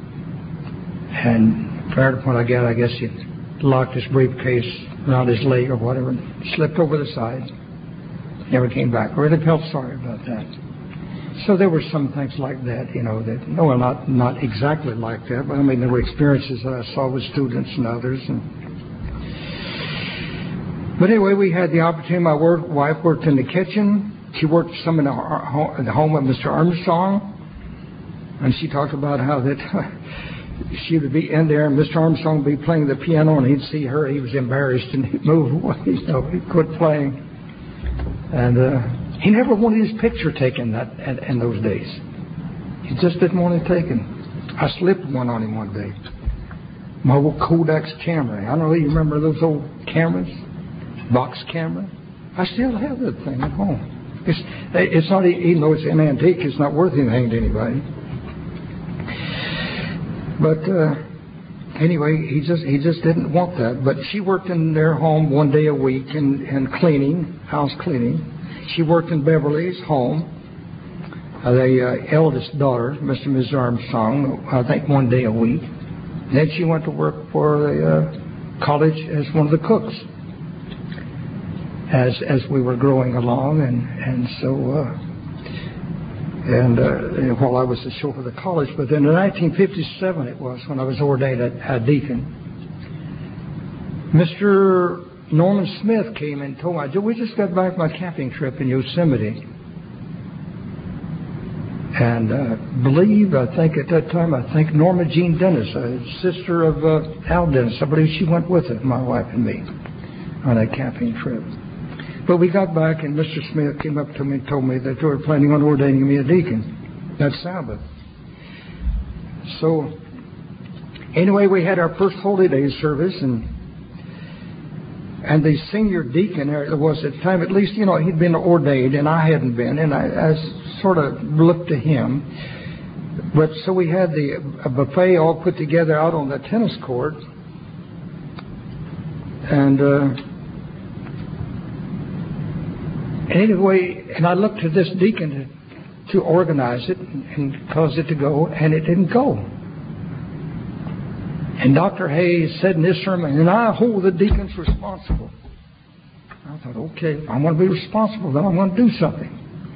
And prior to what I guess he locked his briefcase around his leg or whatever, and slipped over the side. Never came back. I really felt sorry about that. So there were some things like that, not exactly like that, but there were experiences that I saw with students and others. But anyway, we had the opportunity. My wife worked in the kitchen. She worked some in the home of Mr. Armstrong. And she talked about how that she would be in there and Mr. Armstrong would be playing the piano and he'd see her. He was embarrassed and he'd move away. He'd quit playing. And he never wanted his picture taken in those days. He just didn't want it taken. I slipped one on him one day. My old Kodak camera. I don't know if you remember those old cameras? Box camera. I still have that thing at home. It's not, even though it's an antique, it's not worth anything to anybody. But anyway, he just didn't want that. But she worked in their home one day a week in cleaning, house cleaning. She worked in Beverly's home. The eldest daughter, Mr. and Mrs. Armstrong, I think one day a week. Then she went to work for the college as one of the cooks as we were growing along, and so while I was the chauffeur of the college. But then in 1957 it was when I was ordained a deacon. Mr. Norman Smith came and told me, we just got back from my camping trip in Yosemite. And I think at that time, Norma Jean Dennis, a sister of Al Dennis, I believe she went with it, my wife and me, on that camping trip. But we got back, and Mr. Smith came up to me and told me that they were planning on ordaining me a deacon that Sabbath. So, anyway, we had our first Holy Day service, and the senior deacon there was at the time, at least, he'd been ordained, and I hadn't been, and I sort of looked to him. But so we had a buffet all put together out on the tennis court, and anyway, and I looked to this deacon to organize it and cause it to go, and it didn't go. And Dr. Hayes said in his sermon, and I hold the deacons responsible. I thought, okay, if I'm going to be responsible, then I'm going to do something.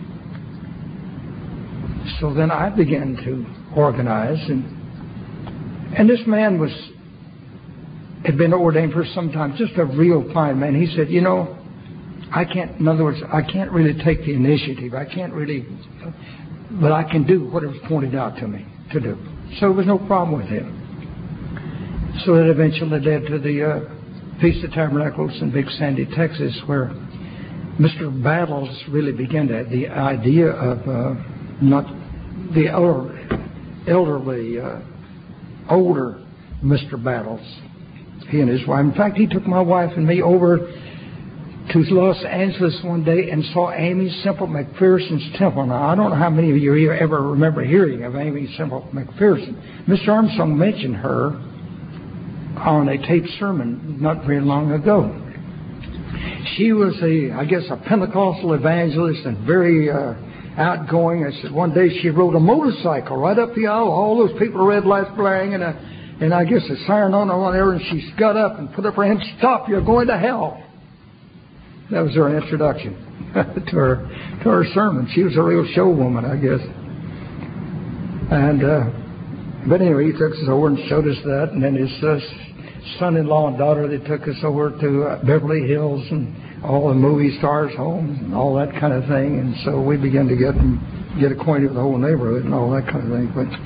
So then I began to organize, and this man had been ordained for some time, just a real fine man. He said, I can't really take the initiative. I can't really, but I can do what it was pointed out to me to do. So there was no problem with him. So it eventually led to the Feast of Tabernacles in Big Sandy, Texas, where Mr. Battles really began the idea of not the elderly, older Mr. Battles. He and his wife. In fact, he took my wife and me over to Los Angeles one day and saw Amy Semple McPherson's temple. Now, I don't know how many of you ever remember hearing of Amy Semple McPherson. Mr. Armstrong mentioned her on a taped sermon not very long ago. She was a Pentecostal evangelist and very outgoing. I said one day she rode a motorcycle right up the aisle, all those people, red lights blaring, and I guess a siren on or whatever, and she got up and put up her hand, "Stop, you're going to hell." That was her introduction to her sermon. She was a real show woman, I guess. And but anyway, he took us over and showed us that, and then his son-in-law and daughter, they took us over to Beverly Hills and all the movie stars' homes and all that kind of thing. And so we began to get acquainted with the whole neighborhood and all that kind of thing. But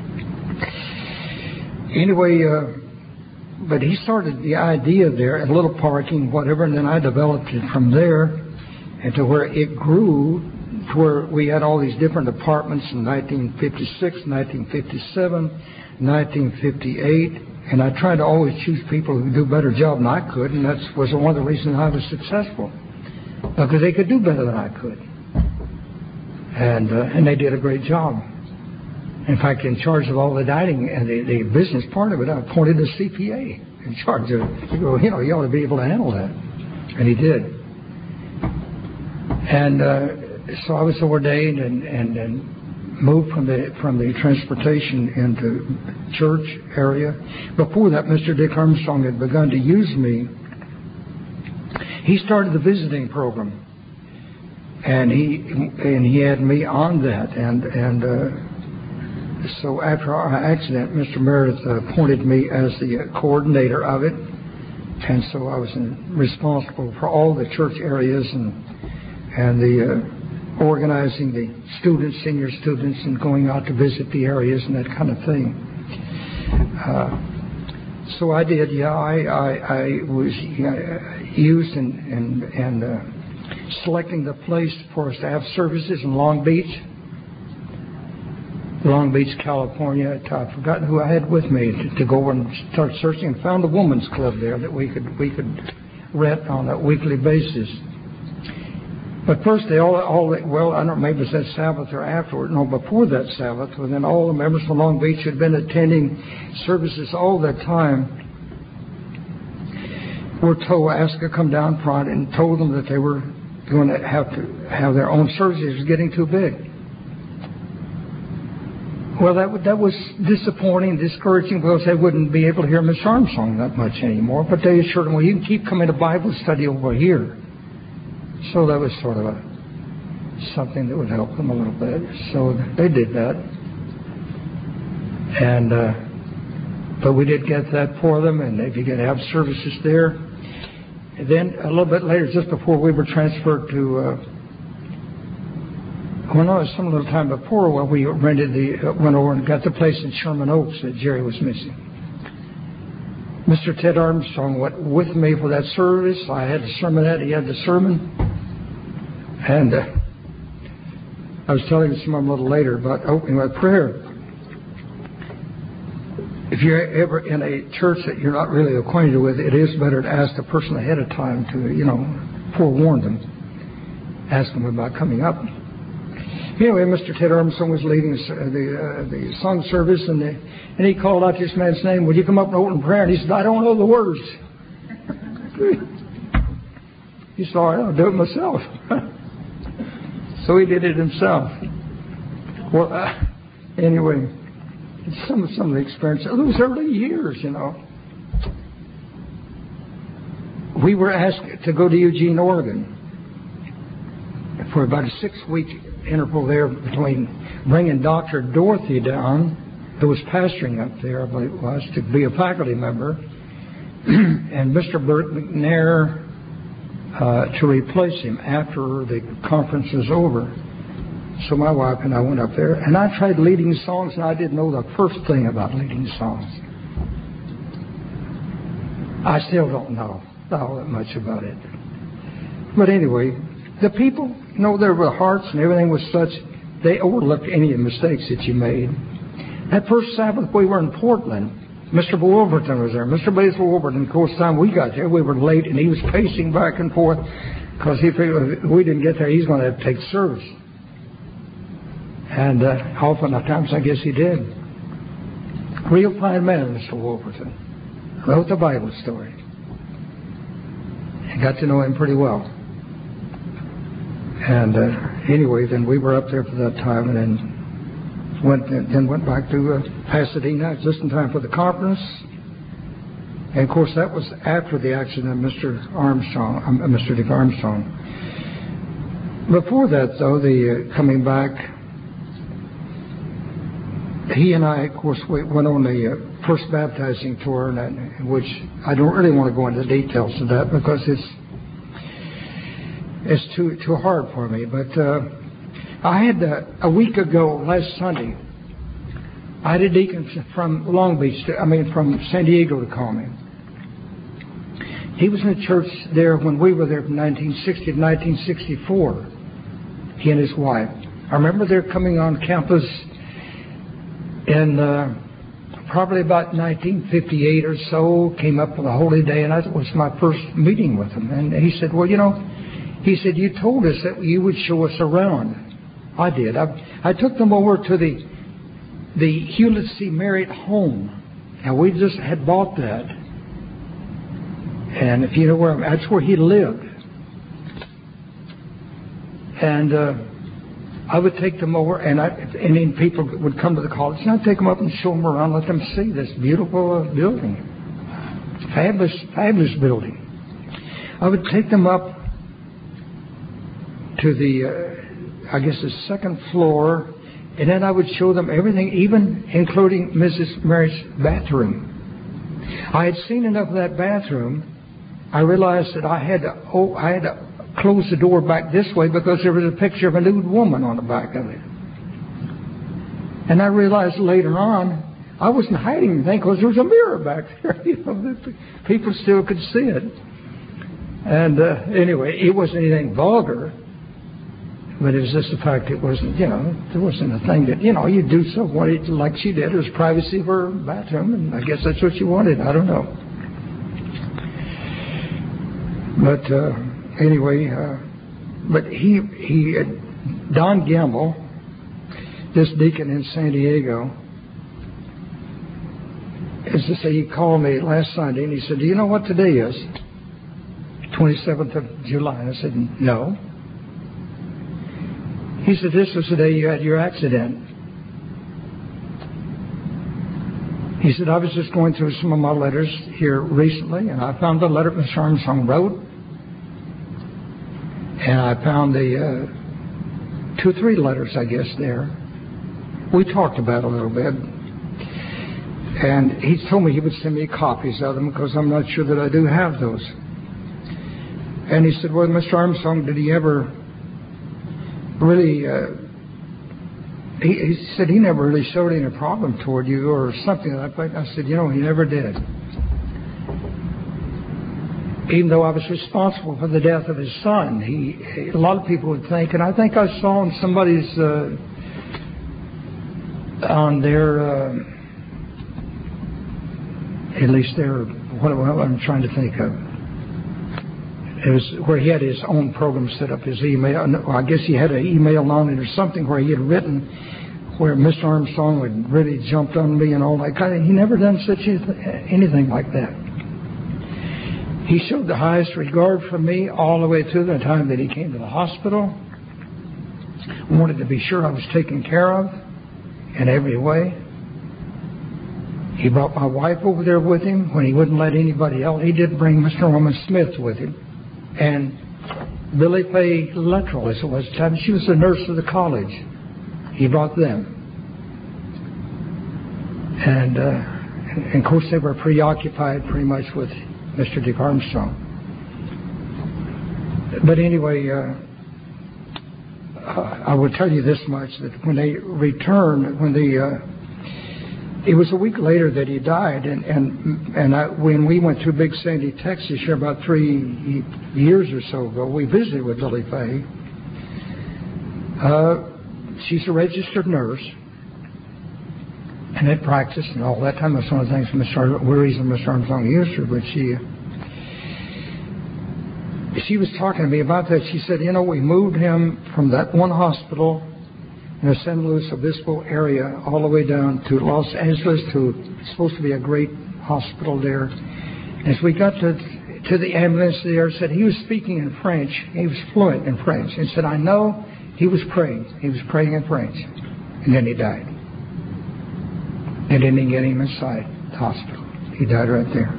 anyway, but he started the idea there, and a little parking, whatever, and then I developed it from there, and to where it grew, to where we had all these different departments in 1956, 1957, 1958. And I tried to always choose people who could do a better job than I could, and that was one of the reasons I was successful, because they could do better than I could. And they did a great job. In fact, in charge of all the dining and the business part of it, I appointed a CPA in charge of it. You ought to be able to handle that. And he did. And so I was ordained and moved from the transportation into church area. Before that, Mr. Dick Armstrong had begun to use me. He started the visiting program, and he had me on that. And so after our accident, Mr. Meredith appointed me as the coordinator of it, and so I was responsible for all the church areas and the organizing the students, senior students, and going out to visit the areas and that kind of thing. So I did, I was used in selecting the place for us to have services in Long Beach, California. I've forgotten who I had with me to go and start searching, and found a woman's club there that we could rent on a weekly basis. But first, I don't know, maybe it was that Sabbath or afterward. No, before that Sabbath, when then all the members from Long Beach had been attending services all that time, were asked to come down front and told them that they were going to have their own services. It was getting too big. Well, that was disappointing, discouraging, because they wouldn't be able to hear Miss Armstrong that much anymore. But they assured them, well, you can keep coming to Bible study over here. So that was sort of something that would help them a little bit. So they did that. And but we did get that for them, and they could have services there. And then a little bit later, just before we were transferred to, some little time before, we went over and got the place in Sherman Oaks that Jerry was missing. Mr. Ted Armstrong went with me for that service. I had the sermonette, he had the sermon. And I was telling some of them a little later about opening with prayer. If you're ever in a church that you're not really acquainted with, it is better to ask the person ahead of time to, forewarn them. Ask them about coming up. Anyway, Mr. Ted Armstrong was leading the song service, and he called out this man's name, "Would you come up and open prayer?" And he said, "I don't know the words." He said, "All right, I'll do it myself." So he did it himself. Well, anyway, some of the experience. Those early years, we were asked to go to Eugene, Oregon, for about a 6-week interval there between bringing Dr. Dorothy down, who was pastoring up there, I believe it was, to be a faculty member, and Mr. Burt McNair to replace him after the conference was over. So my wife and I went up there, and I tried leading songs, and I didn't know the first thing about leading songs. I still don't know all that much about it. But anyway, the people, their hearts and everything was such, they overlooked any of the mistakes that you made. That first Sabbath we were in Portland, Mr. Wolverton was there. Mr. Basil Wolverton, of course, the time we got there, we were late, and he was pacing back and forth because he figured if we didn't get there, he's going to have to take service. And often at times, I guess he did. Real fine man, Mr. Wolverton. Wrote the Bible story. I got to know him pretty well. And anyway, then we were up there for that time, and then went back to Pasadena just in time for the conference. And of course, that was after the accident of Mr. Dick Armstrong. Before that, though, the coming back, he and I, of course, we went on the first baptizing tour, in which I don't really want to go into details of that because it's too hard for me. But I had a week ago, last Sunday, I had a deacon from from San Diego to call me. He was in a church there when we were there from 1960 to 1964. He and his wife. I remember they're coming on campus in probably about 1958 or so. Came up for the Holy Day, and that was my first meeting with him. And he said, "Well, he said, you told us that you would show us around." I did. I took them over to the Hewlett C. Merritt home. And we just had bought that. And if you know where, that's where he lived. And I would take them over, and then people would come to the college, and I'd take them up and show them around, let them see this beautiful building. Fabulous building. I would take them up to the second floor, and then I would show them everything, even including Mrs. Merritt's bathroom. I had seen enough of that bathroom. I realized that I had to close the door back this way because there was a picture of a nude woman on the back of it. And I realized later on I wasn't hiding anything because there was a mirror back there. People still could see it. And anyway, it wasn't anything vulgar. But it was just the fact it wasn't, there wasn't a thing that, you do something like she did. It was privacy for her bathroom, and I guess that's what she wanted. I don't know. But anyway, But Don Gamble, this deacon in San Diego, as to say, he called me last Sunday and he said, "Do you know what today is? 27th of July." And I said, "No." He said, "This was the day you had your accident." He said, "I was just going through some of my letters here recently, and I found the letter Mr. Armstrong wrote, and I found the 2 or 3 letters, I guess, there. We talked about it a little bit, and he told me he would send me copies of them because I'm not sure that I do have those." And he said, "Well, Mr. Armstrong, did he ever really..." He said he never really showed any problem toward you or something like that. I said, "You know, he never did. Even though I was responsible for the death of his son, a lot of people would think, and I think I saw in somebody's on their at least their what I'm trying to think of. It was where he had his own program set up, his email. I guess he had an email on it or something where he had written where Mr. Armstrong would really jumped on me and all that kind of. He never done anything like that. He showed the highest regard for me all the way through the time that he came to the hospital. Wanted to be sure I was taken care of in every way. He brought my wife over there with him when he wouldn't let anybody else. He did bring Mr. Norman Smith with him. And Billy Faye Luttrell, as it was at the time, she was the nurse of the college. He brought them. And of course, they were preoccupied pretty much with Mr. Dick Armstrong. But anyway, I will tell you this much, that when they returned, it was a week later that he died, when we went to Big Sandy, Texas, here about 3 years or so ago, we visited with Lily Faye. She's a registered nurse, and had practiced and all that time. That's one of the things the reason Mr. Armstrong used her, but she was talking to me about that. She said, "You know, we moved him from that one hospital in the San Luis Obispo area all the way down to Los Angeles to supposed to be a great hospital there. As we got to the ambulance there, said he was speaking in French. He was fluent in French. And said, I know he was praying. He was praying in French. And then he died. They didn't get him inside the hospital. He died right there.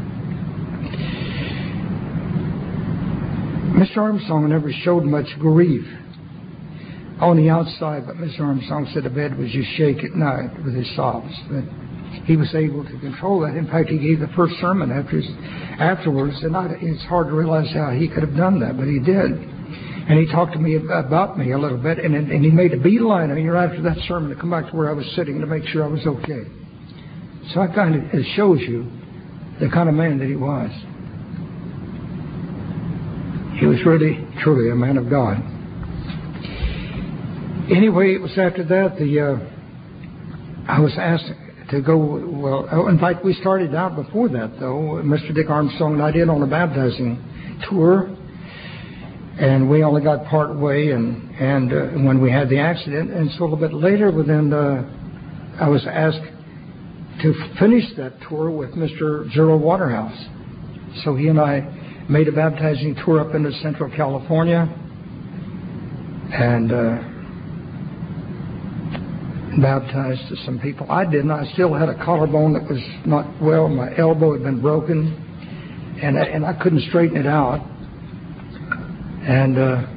Mr. Armstrong never showed much grief on the outside, but Mr. Armstrong said the bed was just shake at night with his sobs. But he was able to control that. In fact, he gave the first sermon afterwards, and it's hard to realize how he could have done that, but he did. And he talked to me about me a little bit, and he made a beeline a year after that sermon to come back to where I was sitting to make sure I was okay. So it shows you the kind of man that he was. He was really, truly a man of God. Anyway, it was after that I was asked to go. Well, in fact, we started out before that, though. Mr. Dick Armstrong and I did on a baptizing tour, and we only got part way. And when we had the accident, and so a little bit later, I was asked to finish that tour with Mr. Gerald Waterhouse. So he and I made a baptizing tour up into Central California, and baptized some people. I didn't. I still had a collarbone that was not well. My elbow had been broken, and I couldn't straighten it out. And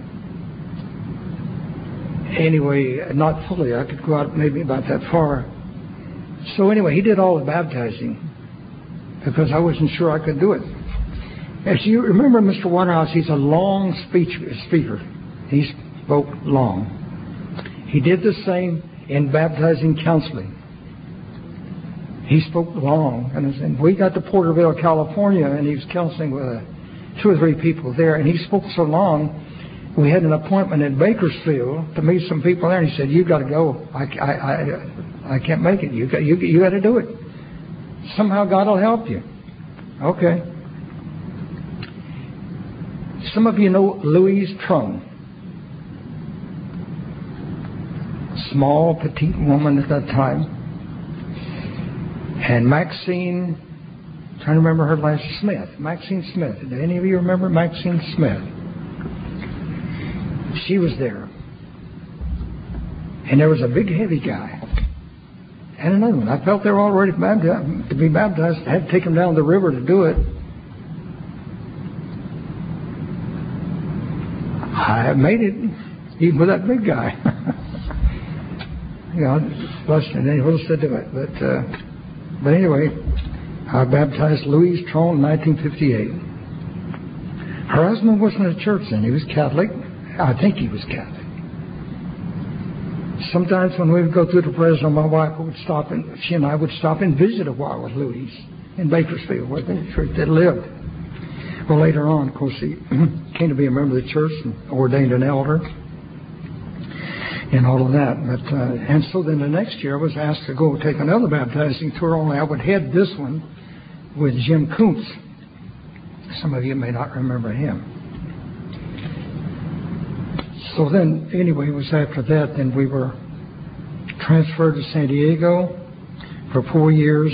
anyway, not fully. I could go out maybe about that far. So anyway, he did all the baptizing because I wasn't sure I could do it. As you remember, Mr. Waterhouse, he's a long speaker. He spoke long. He did the same in baptizing counseling. He spoke long. And we got to Porterville, California, and he was counseling with 2 or 3 people there. And he spoke so long, we had an appointment in Bakersfield to meet some people there. And he said, "You got to go. I can't make it. You got to do it. Somehow God will help you." Okay. Some of you know Louise Trung. small, petite woman at that time. And Maxine, trying to remember her last, Smith. Maxine Smith. Do any of you remember Maxine Smith? She was there. And there was a big, heavy guy. And another one. I felt they were all ready to be baptized. I had to take them down the river to do it. I made it, even with that big guy. God blessed me. Then he was to do it. But anyway, I baptized Louise Trone in 1958. Her husband wasn't at church then. He was Catholic. I think he was Catholic. Sometimes when we would go through the Fresno, my wife would stop and she and I would stop and visit a while with Louise in Bakersfield, where the church they lived. Well, later on, of course, he came to be a member of the church and ordained an elder and all of that. And so then the next year I was asked to go take another baptizing tour, only I would head this one with Jim Kuntz. Some of you may not remember him. So then, anyway, it was after that, then we were transferred to San Diego for 4 years.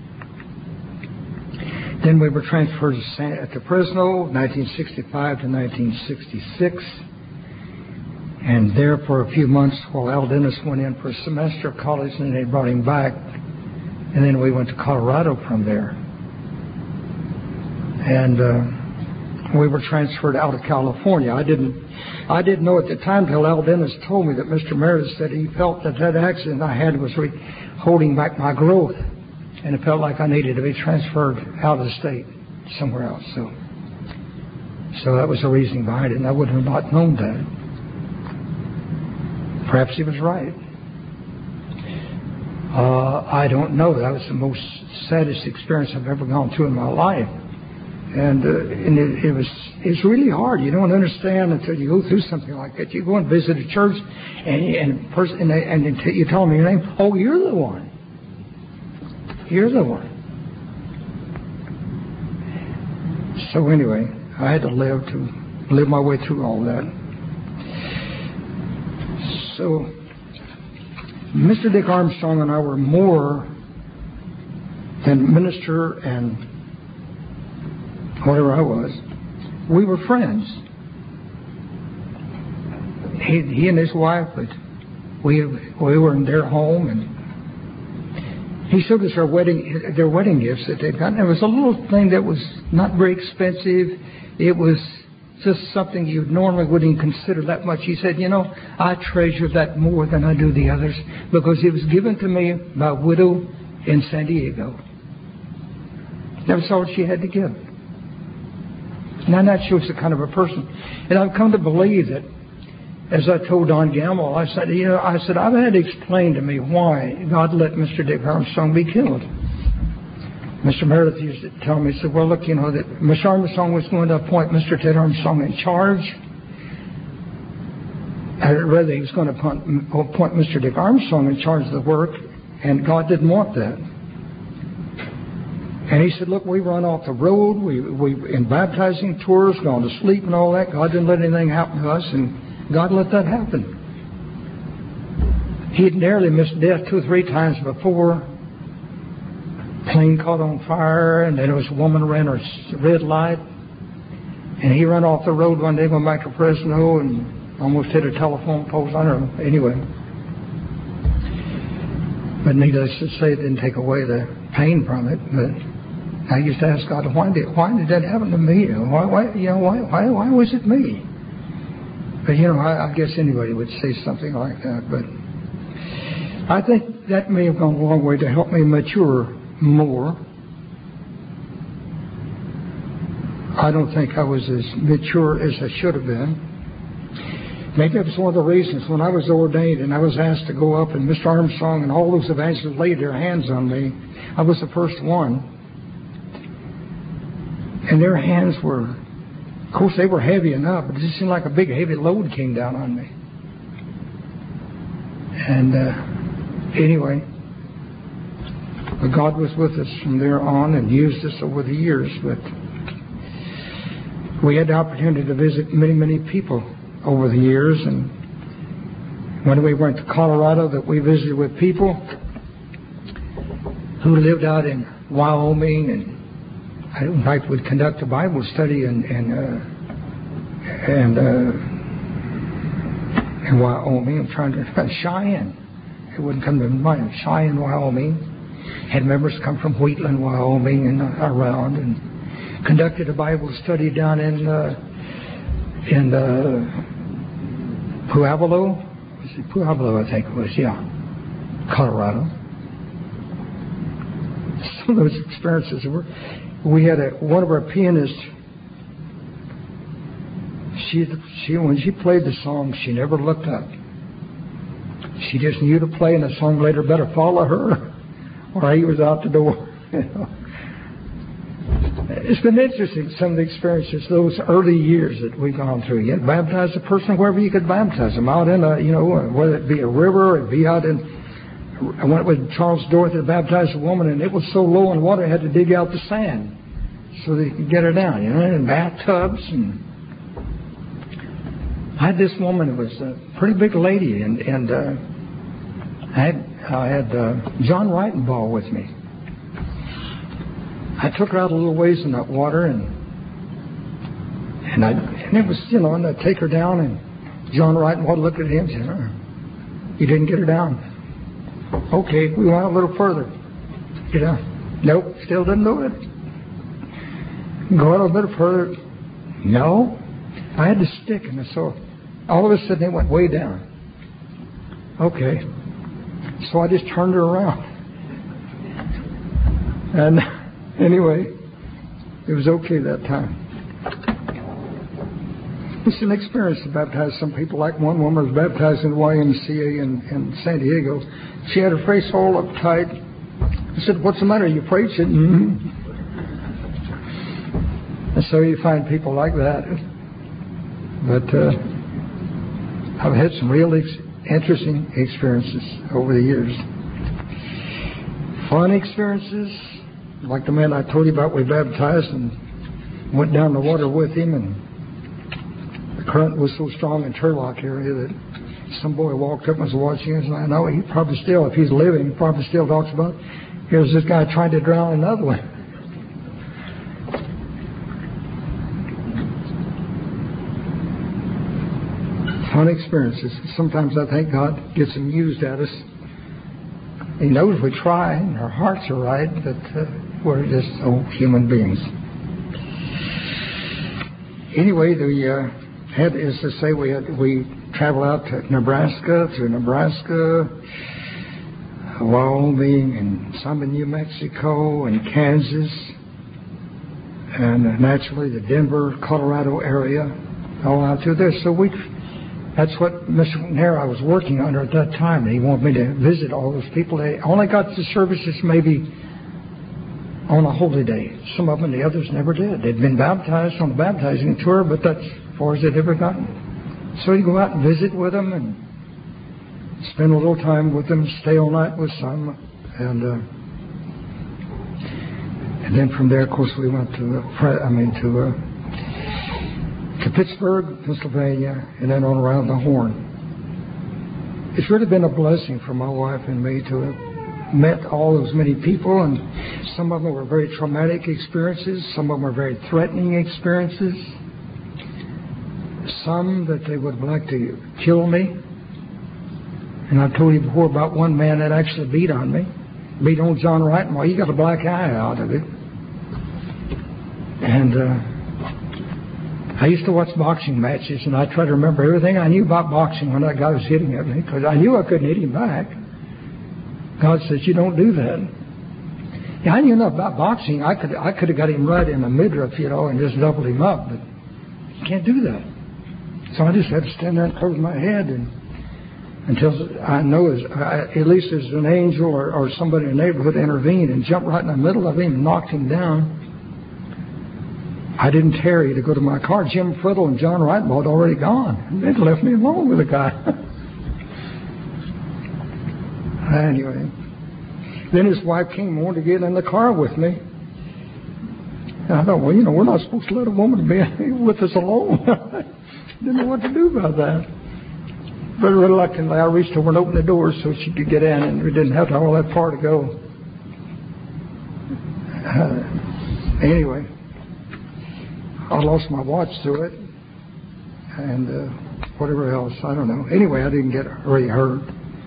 Then we were transferred to Fresno, 1965 to 1966. And there for a few months while Al Dennis went in for a semester of college, and then they brought him back. And then we went to Colorado from there. And we were transferred out of California. I didn't know at the time till Al Dennis told me that Mr. Meredith said he felt that accident I had was holding back my growth. And it felt like I needed to be transferred out of the state somewhere else. So that was the reasoning behind it, and I would have not known that. Perhaps he was right. I don't know. That was the most saddest experience I've ever gone through in my life. And it's really hard. You don't understand until you go through something like that. You go and visit a church, and you tell them your name. Oh, you're the one. You're the one. So anyway, I had to live my way through all that. So Mr. Dick Armstrong and I were more than minister and whatever I was. We were friends. He and his wife, but we were in their home, and he showed us their wedding gifts that they'd gotten. It was a little thing that was not very expensive. It was just something you normally wouldn't consider that much. He said, I treasure that more than I do the others because it was given to me by a widow in San Diego. That was all she had to give. Now that shows the kind of a person. And I've come to believe that, as I told Don Gamble, I said, I've had it explained to me why God let Mr. Dick Armstrong be killed. Mr. Meredith used to tell me, he said, well, look, that Mr. Armstrong was going to appoint Mr. Ted Armstrong in charge. Or rather, he was going to appoint Mr. Dick Armstrong in charge of the work, and God didn't want that. And he said, look, we run off the road, we in baptizing tours, gone to sleep and all that. God didn't let anything happen to us, and God let that happen. He had nearly missed death 2 or 3 times before. Plane caught on fire, and then there was a woman ran her red light, and he ran off the road one day, went back to Fresno, and almost hit a telephone post. I don't know. Anyway. But needless to say, it didn't take away the pain from it. But I used to ask God, why did that happen to me? Why was it me? But I guess anybody would say something like that. But I think that may have gone a long way to help me mature more. I don't think I was as mature as I should have been. Maybe that was one of the reasons when I was ordained and I was asked to go up, and Mr. Armstrong and all those evangelists laid their hands on me. I was the first one. And their hands were, of course, they were heavy enough, but it just seemed like a big heavy load came down on me. And anyway, but God was with us from there on and used us over the years. But we had the opportunity to visit many, many people over the years, and when we went to Colorado that we visited with people who lived out in Wyoming, and in fact we'd conduct a Bible study in Wyoming. I'm trying to Cheyenne. It wouldn't come to mind. Cheyenne, Wyoming. Had members come from Wheatland, Wyoming, and around, and conducted a Bible study down in Pueblo. Was it Pueblo? I think it was. Yeah, Colorado. Some of those experiences were. We had one of our pianists. She when she played the song, she never looked up. She just knew to play, and the song later better follow her, or he was out the door. It's been interesting, some of the experiences, those early years that we've gone through. You baptize a person wherever you could baptize them, out in whether it be a river, or it be out in. I went with Charles Dorothy to baptize a woman, and it was so low in water, I had to dig out the sand so they could get her down. In bathtubs and. I had this woman who was a pretty big lady, and I had John Reitenbaugh with me. I took her out a little ways in that water, and it was, and I'd take her down, and John Reitenbaugh looked at him and said, "You didn't get her down." Okay, we went a little further. Nope, still didn't do it. Go a little bit further. No. I had the stick, and so all of a sudden it went way down. Okay. So I just turned her around. And anyway, it was okay that time. It's an experience to baptize some people. Like one woman was baptized in the YMCA in San Diego. She had her face all uptight. I said, "What's the matter? You afraid?" She said, "Mm-hmm." And so you find people like that. But I've had some really interesting experiences over the years. Fun experiences, like the man I told you about we baptized and went down the water with him, and the current was so strong in Turlock area that some boy walked up and was watching us, and I know he probably still, if he's living, he probably still talks about, here's this guy trying to drown another one. Fun experiences. Sometimes I think God gets amused at us. He knows we try, and our hearts are right, but we're just old human beings. Anyway, we travel out to Nebraska, through Nebraska, Wyoming, and some in New Mexico, and Kansas, and naturally the Denver, Colorado area, all out through there. So that's what Mr. McNair I was working under at that time. He wanted me to visit all those people. They only got to services maybe on a holy day. Some of them, the others never did. They'd been baptized on the baptizing tour, but that's as far as they'd ever gotten. So you go out and visit with them and spend a little time with them, stay all night with some, and then from there, of course, we went to Pittsburgh, Pennsylvania, and then on around the Horn. It's really been a blessing for my wife and me to have met all those many people, and some of them were very traumatic experiences, some of them were very threatening experiences, some that they would like to kill me. And I've told you before about one man that actually beat on me, beat on John Reitenbaugh. He got a black eye out of it. And I used to watch boxing matches, and I try to remember everything I knew about boxing when that guy was hitting at me, because I knew I couldn't hit him back. God says, "You don't do that." Yeah, I knew enough about boxing. I could have got him right in the midriff, and just doubled him up, but you can't do that. So I just had to stand there and cover my head, and until I know at least there's an angel or somebody in the neighborhood intervened and jumped right in the middle of him and knocked him down. I didn't tarry to go to my car. Jim Friddle and John Reitenbaugh had already gone. They'd left me alone with the guy. Anyway, then his wife came and wanted to get in the car with me. And I thought, well, we're not supposed to let a woman be with us alone. Didn't know what to do about that. But reluctantly, I reached over and opened the door so she could get in, and we didn't have all that far to go. Anyway, I lost my watch through it, and whatever else, I don't know. Anyway, I didn't get really hurt.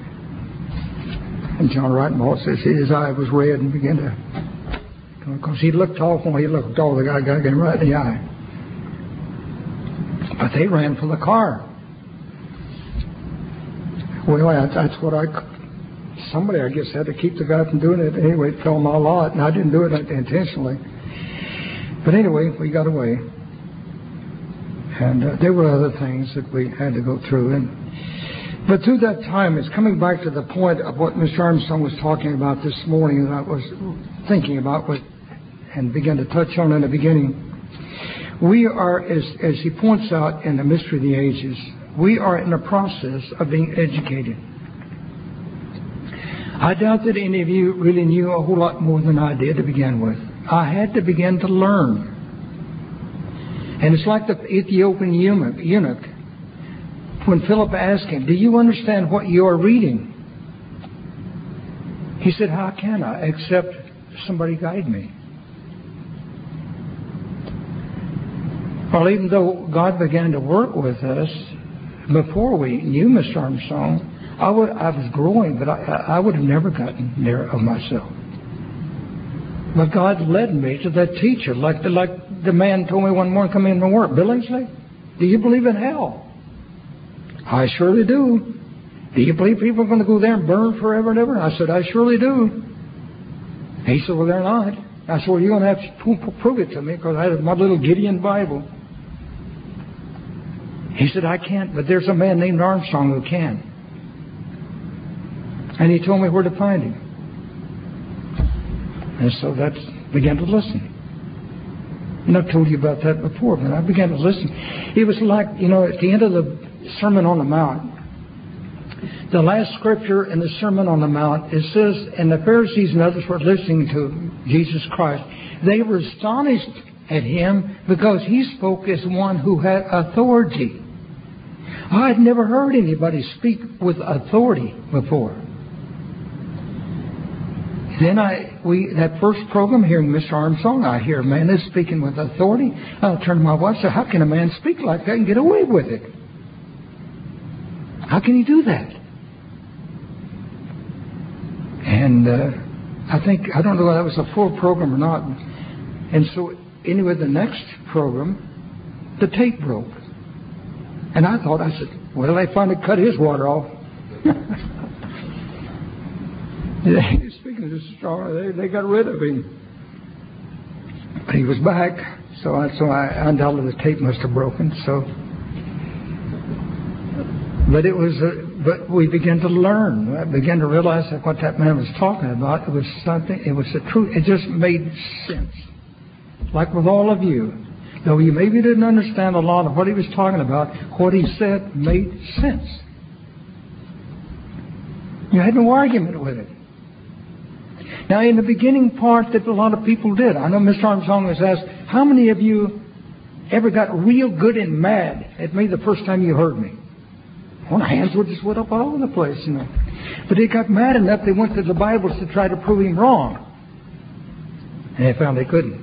And John Wright says his eye was red and began to, because he looked tall. When he looked tall, the guy got him right in the eye. But they ran for the car. Well, that's what somebody, I guess, had to keep the guy from doing it. Anyway, it fell my lot, and I didn't do it intentionally. But anyway, we got away. And there were other things that we had to go through. But through that time, it's coming back to the point of what Mr. Armstrong was talking about this morning that I was thinking about and began to touch on in the beginning. We are, as he points out in the Mystery of the Ages, we are in the process of being educated. I doubt that any of you really knew a whole lot more than I did to begin with. I had to begin to learn. And it's like the Ethiopian eunuch. When Philip asked him, do you understand what you are reading? He said, how can I, except somebody guide me? Well, even though God began to work with us before we knew Mr. Armstrong, I was growing, but I would have never gotten there of myself. But God led me to that teacher, like the man told me one morning coming in from work, Billingsley, do you believe in hell? I surely do. Do you believe people are going to go there and burn forever and ever? I said, I surely do. He said, well, they're not. I said, well, you're going to have to prove it to me, because I had my little Gideon Bible. He said, I can't, but there's a man named Armstrong who can. And he told me where to find him. And so that began to listen. And I've told you about that before, but I began to listen. It was like, at the end of the Sermon on the Mount, the last scripture in the Sermon on the Mount, it says, and the Pharisees and others were listening to Jesus Christ. They were astonished at him because he spoke as one who had authority. I had never heard anybody speak with authority before. Then that first program, hearing Mr. Armstrong, I hear a man that's speaking with authority. I'll turn to my wife and say, how can a man speak like that and get away with it? How can he do that? And I don't know whether that was a full program or not. And so, anyway, the next program, the tape broke. And I said, well, they finally cut his water off. Speaking of strong, they got rid of him. But he was back, so I undoubtedly the tape must have broken. But we began to learn. I began to realize that what that man was talking about, it was something. It was the truth. It just made sense. Like with all of you, though you maybe didn't understand a lot of what he was talking about, what he said made sense. You had no argument with it. Now, in the beginning part that a lot of people did, I know Mr. Armstrong was asked, how many of you ever got real good and mad at me the first time you heard me? Well, the hands just went up all over the place, But they got mad enough, they went to the Bibles to try to prove him wrong. And they found they couldn't.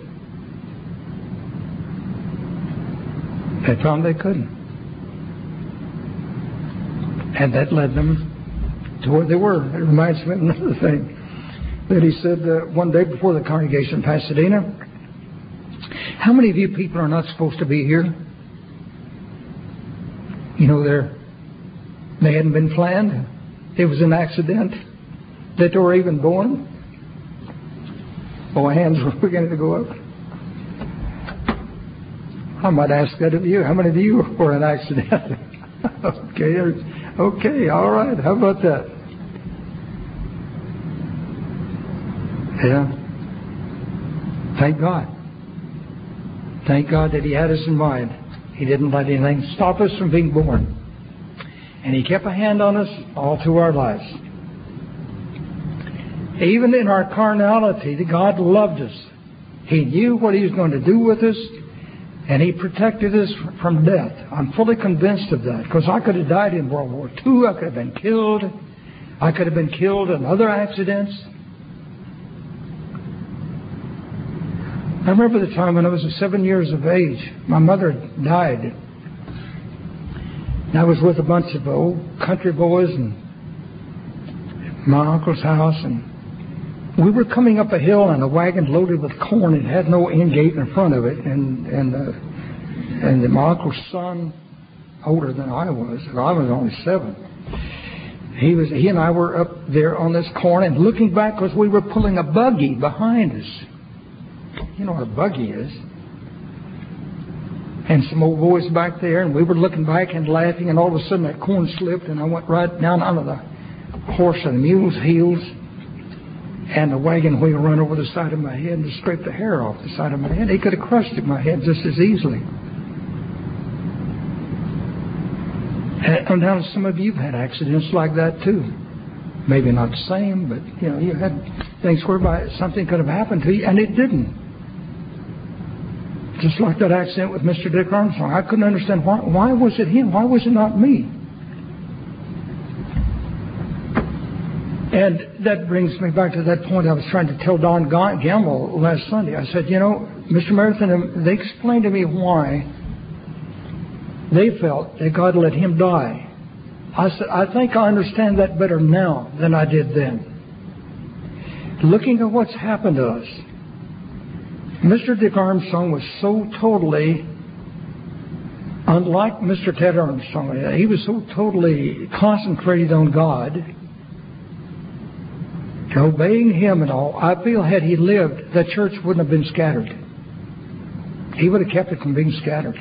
And that led them to where they were. It reminds me of another thing that he said one day before the congregation in Pasadena. How many of you people are not supposed to be here? They hadn't been planned. It was an accident that they were even born. My hands were beginning to go up. I might ask that of you. How many of you were an accident? Okay, all right. How about that? Yeah. Thank God. Thank God that he had us in mind. He didn't let anything stop us from being born. And he kept a hand on us all through our lives. Even in our carnality, God loved us. He knew what he was going to do with us. And He protected us from death. I'm fully convinced of that, because I could have died in World War II. I could have been killed. I could have been killed in other accidents. I remember the time when I was 7 years of age. My mother died. And I was with a bunch of old country boys and my uncle's house, and we were coming up a hill in a wagon loaded with corn. It had no end gate in front of it, and my uncle's son, older than I was only 7. He and I were up there on this corn, and looking back, because we were pulling a buggy behind us. You know what a buggy is. And some old boys back there, and we were looking back and laughing, and all of a sudden that corn slipped, and I went right down under the horse and the mule's heels, and the wagon wheel run over the side of my head and scraped the hair off the side of my head. He could have crushed my head just as easily. And now some of you have had accidents like that too. Maybe not the same, but you had things whereby something could have happened to you, and it didn't. Just like that accident with Mr. Dick Armstrong. I couldn't understand why was it him? Why was it not me? And that brings me back to that point I was trying to tell Don Gamble last Sunday. I said, Mr. Marathon, they explained to me why they felt that God let him die. I said, I think I understand that better now than I did then. Looking at what's happened to us, Mr. Dick Armstrong was so totally unlike Mr. Ted Armstrong. He was so totally concentrated on God, obeying Him and all. I feel had he lived, the church wouldn't have been scattered. He would have kept it from being scattered.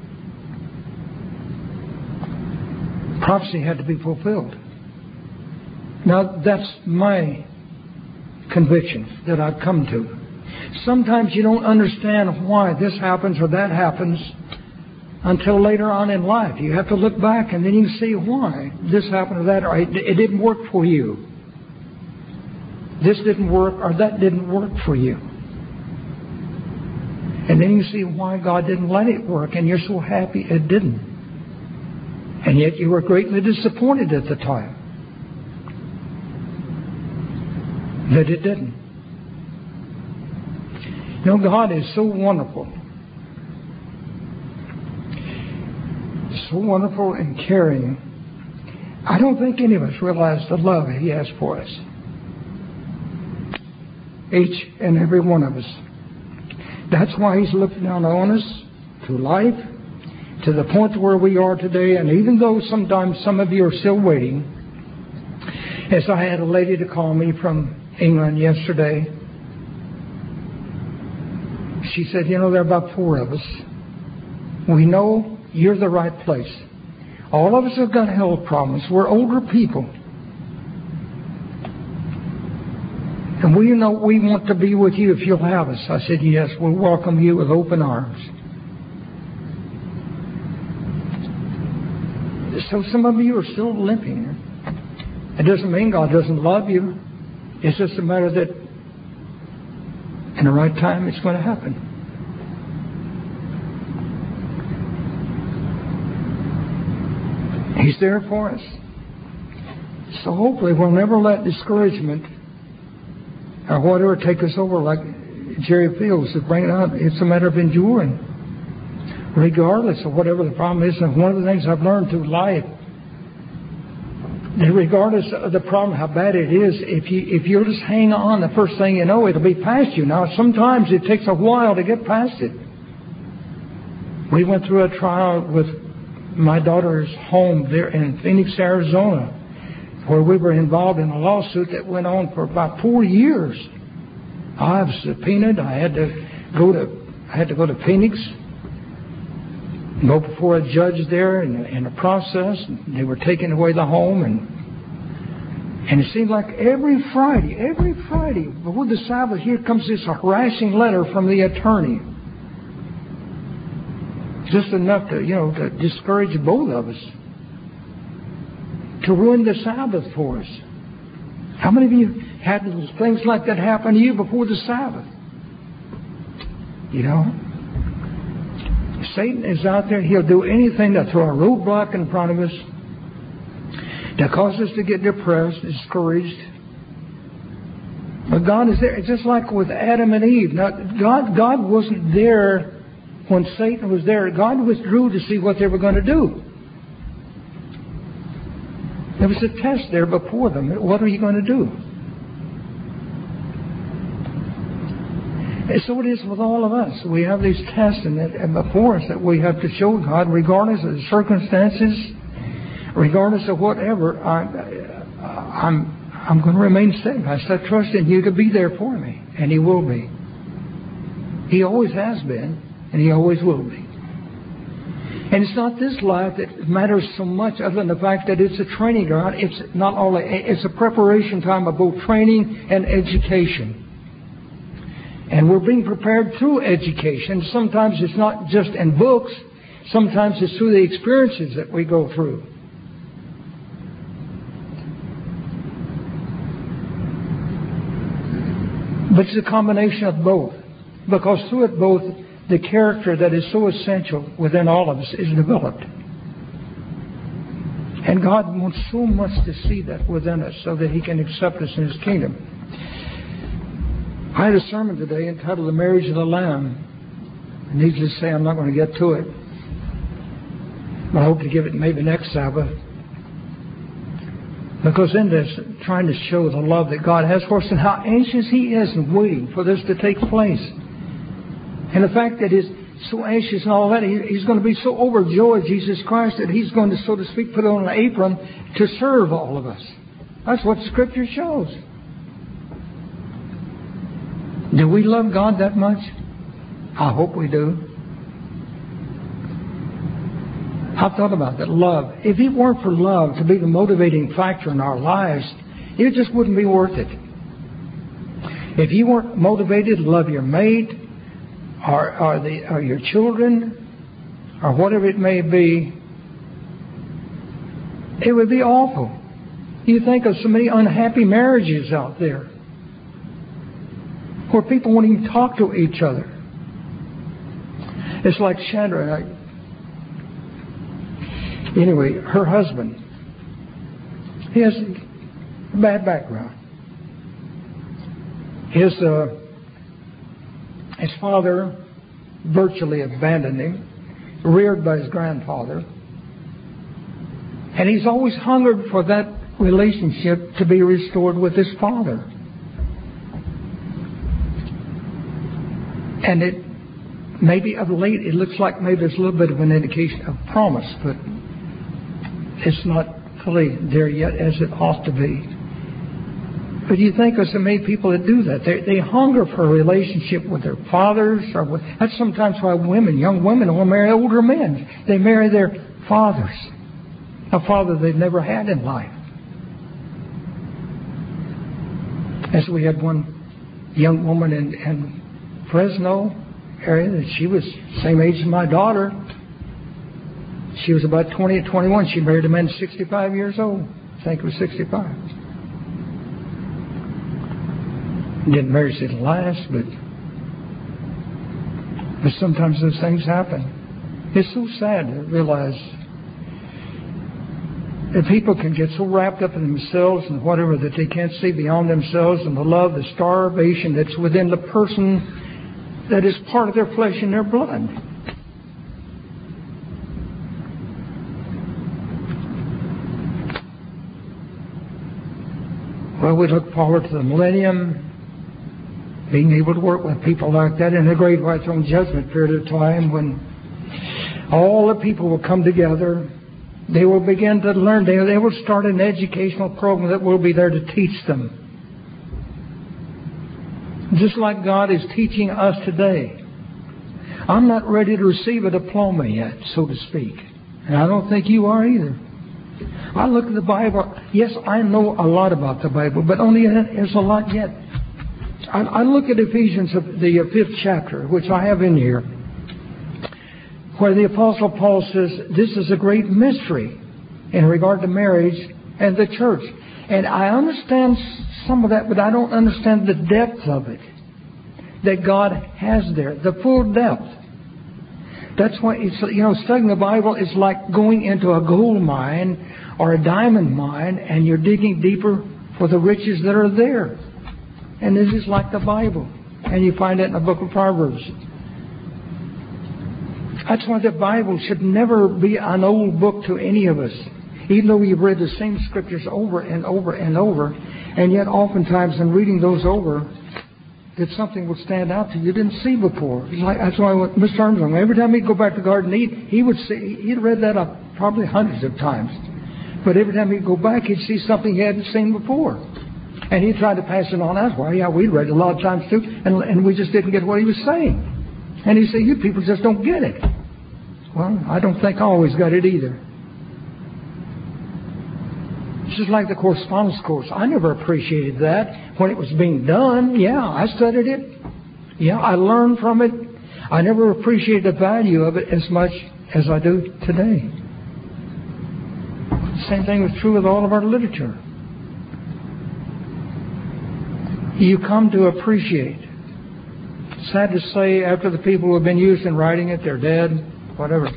Prophecy had to be fulfilled. Now, that's my conviction that I've come to. Sometimes you don't understand why this happens or that happens until later on in life. You have to look back and then you can see why this happened or that, or it didn't work for you. This didn't work or that didn't work for you. And then you see why God didn't let it work, and you're so happy it didn't. And yet you were greatly disappointed at the time that it didn't. God is so wonderful. So wonderful and caring. I don't think any of us realize the love He has for us. Each and every one of us. That's why He's looking down on us through life, to the point where we are today. And even though sometimes some of you are still waiting, as I had a lady to call me from England yesterday, she said, there are about 4 of us. We know you're the right place. All of us have got health problems. We're older people. And we know we want to be with you if you'll have us. I said, yes, we'll welcome you with open arms. So some of you are still limping. It doesn't mean God doesn't love you. It's just a matter that in the right time it's going to happen. He's there for us. So hopefully we'll never let discouragement or whatever take us over, like Jerry Fields is bringing out. It's a matter of enduring, regardless of whatever the problem is. And one of the things I've learned through life, that regardless of the problem, how bad it is, if you'll just hang on, the first thing you know, it'll be past you. Now, sometimes it takes a while to get past it. We went through a trial with my daughter's home there in Phoenix, Arizona, where we were involved in a lawsuit that went on for about 4 years. I was subpoenaed. I had to go to Phoenix, go before a judge there in a process. They were taking away the home, and it seemed like every Friday, before the Sabbath, here comes this harassing letter from the attorney. Just enough to discourage both of us, to ruin the Sabbath for us. How many of you had things like that happen to you before the Sabbath? Satan is out there. He'll do anything to throw a roadblock in front of us, to cause us to get depressed, discouraged. But God is there. It's just like with Adam and Eve. Now, God wasn't there when Satan was there. God withdrew to see what they were going to do. There was a test there before them. What are you going to do? And so it is with all of us. We have these tests before us that we have to show God, regardless of the circumstances, regardless of whatever. I'm going to remain steadfast. I trust in you to be there for me, and He will be. He always has been, and He always will be. And it's not this life that matters so much, other than the fact that it's a training ground. It's not only it's a preparation time of both training and education. And we're being prepared through education. Sometimes it's not just in books. Sometimes it's through the experiences that we go through. But it's a combination of both. Because through it both, the character that is so essential within all of us is developed. And God wants so much to see that within us so that He can accept us in His kingdom. I had a sermon today entitled The Marriage of the Lamb. And needless to say, I'm not going to get to it. But I hope to give it maybe next Sabbath. Because in this, trying to show the love that God has for us and how anxious He is and waiting for this to take place. And the fact that He's so anxious and all that, He's going to be so overjoyed, Jesus Christ, that He's going to, so to speak, put on an apron to serve all of us. That's what Scripture shows. Do we love God that much? I hope we do. I've thought about that. Love. If it weren't for love to be the motivating factor in our lives, it just wouldn't be worth it. If you weren't motivated to love your mate, or your children, or whatever it may be, it would be awful. You think of so many unhappy marriages out there where people won't even talk to each other. It's like Chandra. Anyway, her husband, he has a bad background. His father virtually abandoned him, reared by his grandfather. And he's always hungered for that relationship to be restored with his father. And it maybe of late, it looks like maybe there's a little bit of an indication of promise, but it's not fully there yet as it ought to be. But you think of so many people that do that. They hunger for a relationship with their fathers. That's sometimes why young women will marry older men. They marry their fathers. A father they've never had in life. As we had one young woman in Fresno area, that she was the same age as my daughter. She was about 20 or 21. She married a man 65 years old. I think it was 65. Didn't marry to last, but sometimes those things happen. It's so sad to realize that people can get so wrapped up in themselves and whatever that they can't see beyond themselves and the love, the starvation that's within the person that is part of their flesh and their blood. Well, we look forward to the millennium, being able to work with people like that in the great white throne judgment period of time when all the people will come together. They will begin to learn. They will start an educational program that will be there to teach them. Just like God is teaching us today. I'm not ready to receive a diploma yet, so to speak. And I don't think you are either. I look at the Bible. Yes, I know a lot about the Bible, but only there's a lot yet. I look at Ephesians, the 5th chapter, which I have in here, where the Apostle Paul says this is a great mystery in regard to marriage and the church. And I understand some of that, but I don't understand the depth of it that God has there, the full depth. That's why it's, studying the Bible is like going into a gold mine or a diamond mine, and you're digging deeper for the riches that are there. And this is like the Bible. And you find it in the book of Proverbs. That's why the Bible should never be an old book to any of us. Even though we've read the same scriptures over and over and over, and yet oftentimes in reading those over, that something will stand out to you didn't see before. That's why Mr. Armstrong, every time he'd go back to the garden to eat, he'd read that up probably hundreds of times. But every time he'd go back, he'd see something he hadn't seen before. And he'd try to pass it on. That's why, we'd read it a lot of times too, and we just didn't get what he was saying. And he'd say, you people just don't get it. Well, I don't think I always got it either. It's just like the correspondence course. I never appreciated that when it was being done. Yeah, I studied it. Yeah, I learned from it. I never appreciated the value of it as much as I do today. The same thing was true with all of our literature. You come to appreciate. Sad to say, after the people who have been used in writing it, they're dead, whatever.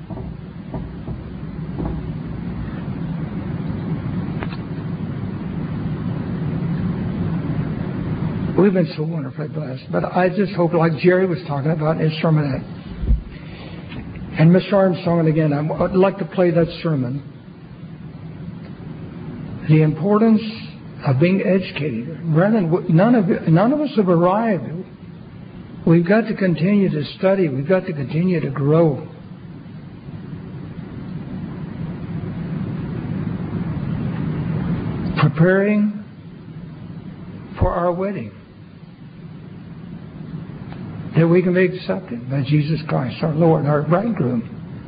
We've been so wonderfully blessed. But I just hope, like Jerry was talking about in his sermonette, and Mr. Armstrong, and again, I'd like to play that sermon. The importance of being educated. Brethren, none of us have arrived. We've got to continue to study. We've got to continue to grow. Preparing for our wedding, that we can be accepted by Jesus Christ, our Lord, our bridegroom.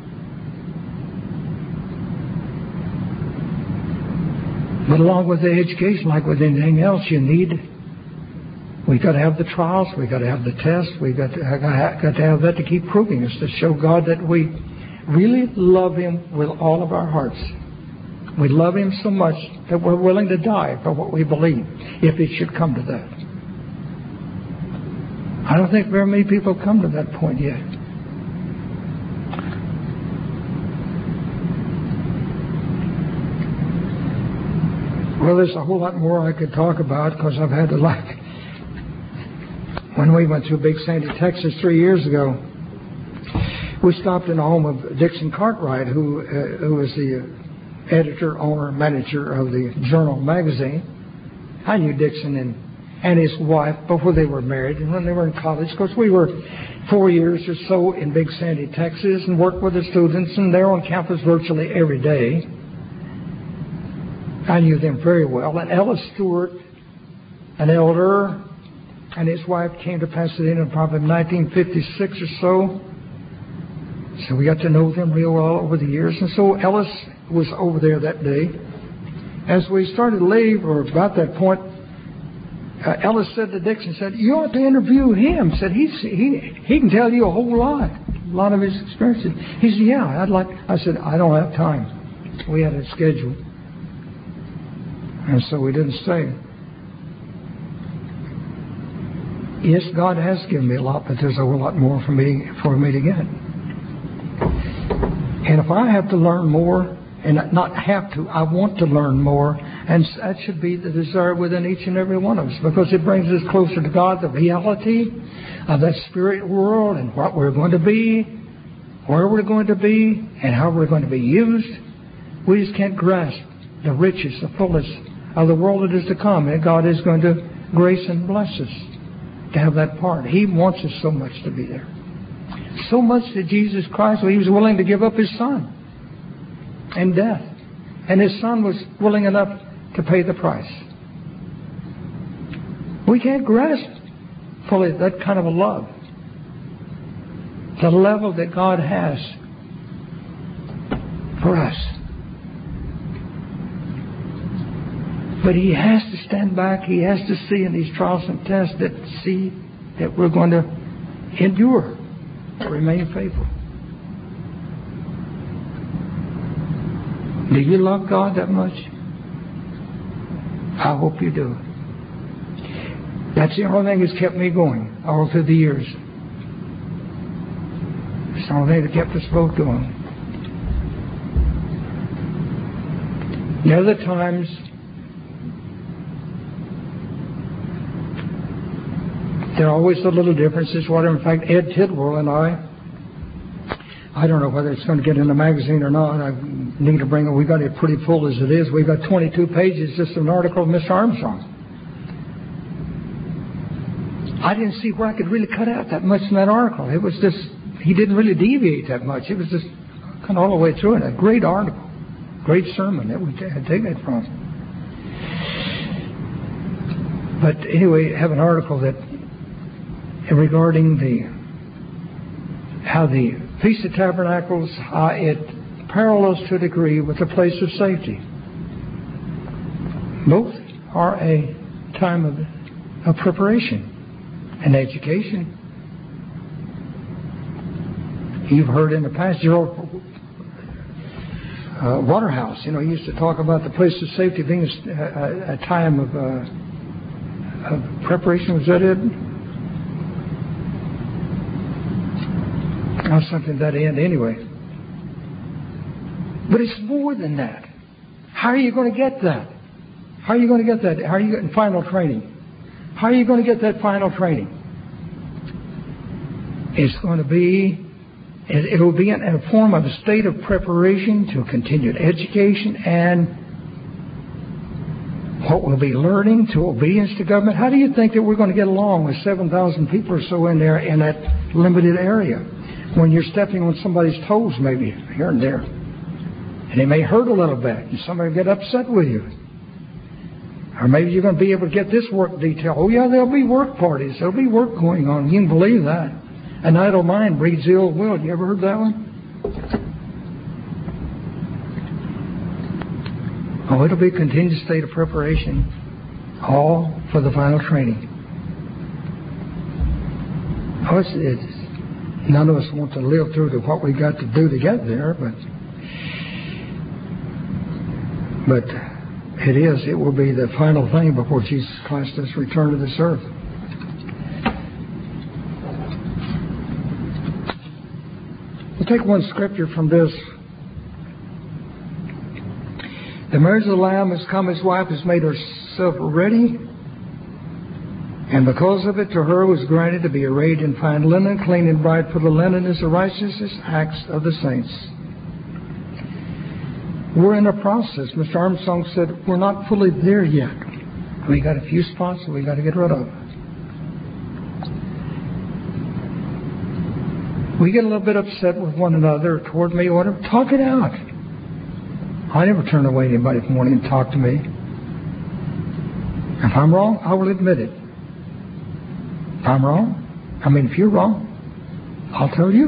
But along with the education, like with anything else, we've got to have the trials, we've got to have the tests, we've got to have that to keep proving us, to show God that we really love Him with all of our hearts. We love Him so much that we're willing to die for what we believe, if it should come to that. I don't think very many people have come to that point yet. Well, there's a whole lot more I could talk about, because I've had to when we went through Big Sandy, Texas 3 years ago, we stopped in the home of Dixon Cartwright, who was the editor, owner, manager of the Journal magazine. I knew Dixon and his wife before they were married, and when they were in college. Of course, we were 4 years or so in Big Sandy, Texas, and worked with the students, and they're on campus virtually every day. I knew them very well. And Ellis Stewart, an elder, and his wife came to Pasadena probably in 1956 or so. So we got to know them real well over the years. And so Ellis was over there that day. As we started to leave, or about that point, Ellis said to Dixon, said, "You ought to interview him." Said, he can tell you a whole lot of his experiences. He said, "Yeah, I'd like." I said, "I don't have time." We had a schedule. And so we didn't stay. Yes, God has given me a lot, but there's a whole lot more for me to get. And if I have to learn more, and not have to, I want to learn more, and that should be the desire within each and every one of us, because it brings us closer to God, the reality of that spirit world, and what we're going to be, where we're going to be, and how we're going to be used. We just can't grasp the riches, the fullness of the world that is to come, and God is going to grace and bless us to have that part. He wants us so much to be there. So much that Jesus Christ, He was willing to give up His Son and death. And His Son was willing enough to pay the price. We can't grasp fully that kind of a love. The level that God has for us. But He has to stand back. He has to see in these trials and tests that we're going to endure, remain faithful. Do you love God that much? I hope you do. That's the only thing that's kept me going all through the years. It's the only thing that kept us both going. The other times, there are always the little differences. In fact, Ed Tidwell and I don't know whether it's going to get in the magazine or not. I need to bring it. We've got it pretty full as it is. We've got 22 pages, just an article of Mr. Armstrong. I didn't see where I could really cut out that much in that article. It was just, he didn't really deviate that much. It was just kind of all the way through it. A great article, great sermon that we had taken it from. But anyway, I have an article that regarding how the Feast of Tabernacles, it parallels to a degree with the place of safety. Both are a time of preparation and education. You've heard in the past, Gerald Waterhouse, he used to talk about the place of safety being a time of preparation. Was that it? Or something to that end anyway. But it's more than that. How are you going to get that? How are you going to get that? How are you getting final training? How are you going to get that final training? It's going to be, it will be in a form of a state of preparation to continued education and what we'll be learning to obedience to government. How do you think that we're going to get along with 7,000 people or so in there in that limited area? When you're stepping on somebody's toes, maybe here and there, and it may hurt a little bit, and somebody will get upset with you. Or maybe you're going to be able to get this work detail. Oh yeah, there'll be work parties. There'll be work going on. You can believe that. An idle mind breeds ill will. You ever heard that one? Oh, it'll be a continued state of preparation, all for the final training. Oh, none of us want to live through to what we got to do to get there, but it will be the final thing before Jesus Christ has returned to this earth. We'll take one scripture from this. The marriage of the Lamb has come, his wife has made herself ready, and because of it, to her was granted to be arrayed in fine linen, clean and bright, for the linen is the righteousness acts of the saints. We're in a process. Mr. Armstrong said we're not fully there yet. We got a few spots that we got to get rid of. We get a little bit upset with one another, toward me, or whatever. Talk it out. I never turn away anybody from wanting to talk to me. If I'm wrong, I will admit it. If I'm wrong, if you're wrong, I'll tell you.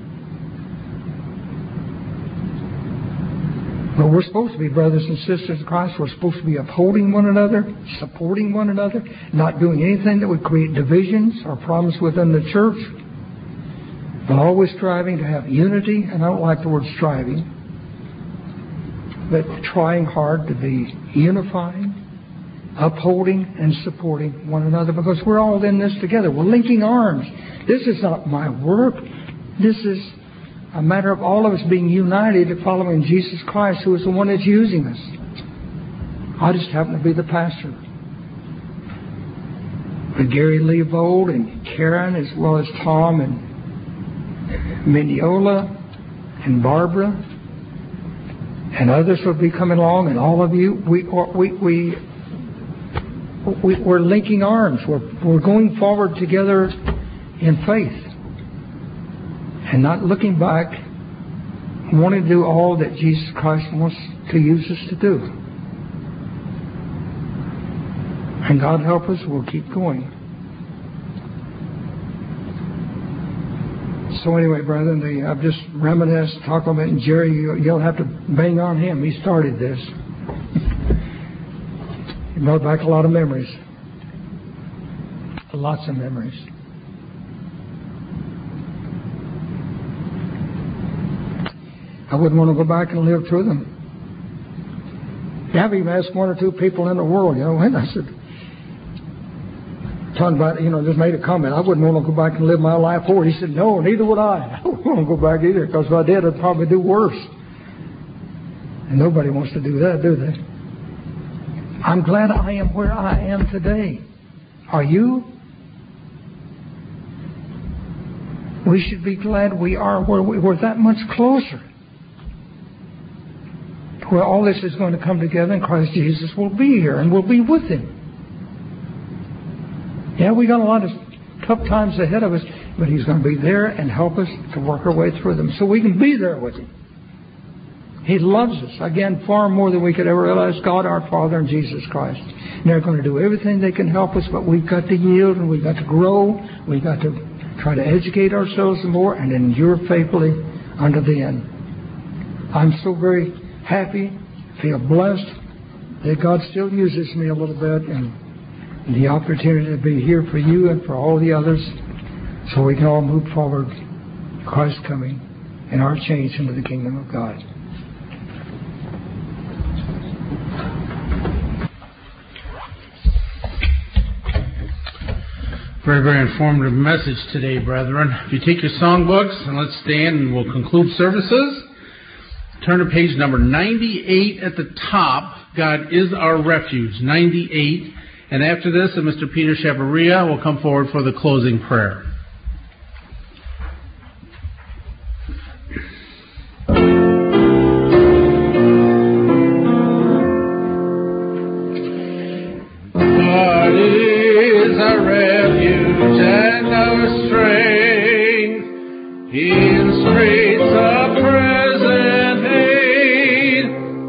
But we're supposed to be brothers and sisters in Christ. We're supposed to be upholding one another, supporting one another, not doing anything that would create divisions or problems within the church, but always striving to have unity. And I don't like the word striving, but trying hard to be unifying, upholding and supporting one another, because we're all in this together. We're linking arms. This is not my work. This is a matter of all of us being united to following Jesus Christ, who is the one that's using us. I just happen to be the pastor. But Gary Leavold and Karen, as well as Tom and Migniola and Barbara and others will be coming along, and all of you, we're linking arms. We're going forward together in faith and not looking back, wanting to do all that Jesus Christ wants to use us to do. And God help us, we'll keep going. So anyway, brethren, I've just reminisced, talk a bit, and Jerry, you'll have to bang on him. He started this. He brought back a lot of memories. Lots of memories. I wouldn't want to go back and live through them. I've even asked one or two people in the world, and I said, talking about, just made a comment. I wouldn't want to go back and live my life forward. He said, no, neither would I. I wouldn't want to go back either, because if I did, I'd probably do worse. And nobody wants to do that, do they? I'm glad I am where I am today. Are you? We should be glad we are where we're that much closer to where all this is going to come together, and Christ Jesus will be here, and we'll be with Him. Yeah, we got a lot of tough times ahead of us, but He's going to be there and help us to work our way through them so we can be there with Him. He loves us, again, far more than we could ever realize. God, our Father, and Jesus Christ. And they're going to do everything they can help us, but we've got to yield, and we've got to grow. We've got to try to educate ourselves more and endure faithfully unto the end. I'm so very happy, feel blessed that God still uses me a little bit, and the opportunity to be here for you and for all the others, so we can all move forward, Christ's coming, and our change into the kingdom of God. Very, very informative message today, brethren. If you take your songbooks, and let's stand and we'll conclude services. Turn to page number 98 at the top. God is our refuge, 98. And after this, Mr. Peter Chavarria will come forward for the closing prayer. God is our refuge and our strength in straits of present aid.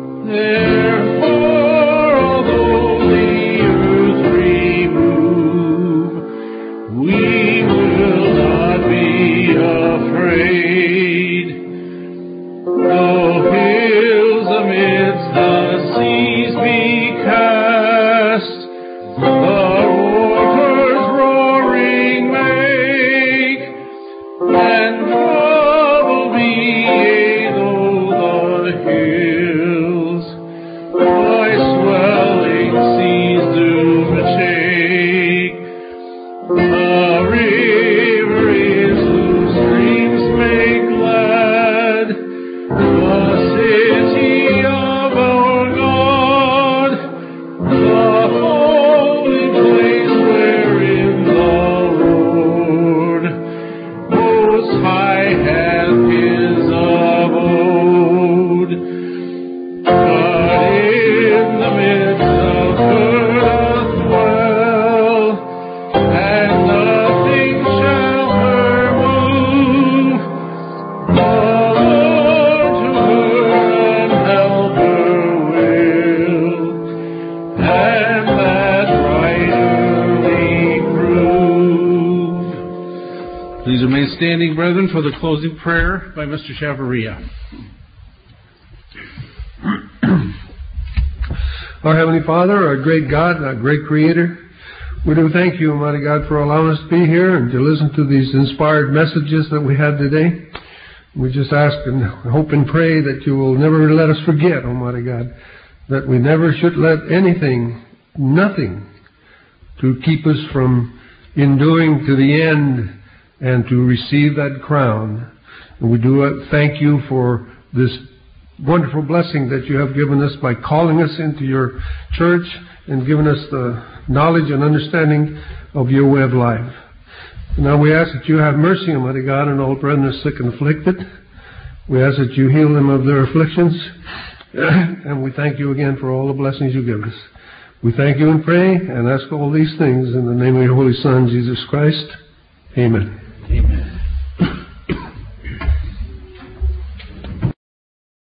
Therefore, although the earth remove, we will not be afraid. Though hills amidst the seas be cast, the waters roaring make, and trouble be though the hills by swelling seas do shake. The river is whose streams make glad the city of our God, the holy place wherein the Lord Most High hath His abode. But in the midst of her doth dwell, and nothing shall her move. The Lord to her an helper will, and that right early prove. Please remain standing, brethren, for the closing prayer by Mr. Chavarria. Our Heavenly Father, our great God, our great Creator, we do thank you, Almighty God, for allowing us to be here and to listen to these inspired messages that we had today. We just ask and hope and pray that you will never let us forget, Almighty God, that we never should let anything, nothing, to keep us from enduring to the end and to receive that crown. And we do thank you for this wonderful blessing that you have given us by calling us into your church and giving us the knowledge and understanding of your way of life. Now we ask that you have mercy, Almighty God, on all brethren sick and afflicted. We ask that you heal them of their afflictions. And we thank you again for all the blessings you give us. We thank you and pray and ask all these things in the name of your Holy Son, Jesus Christ. Amen. Amen.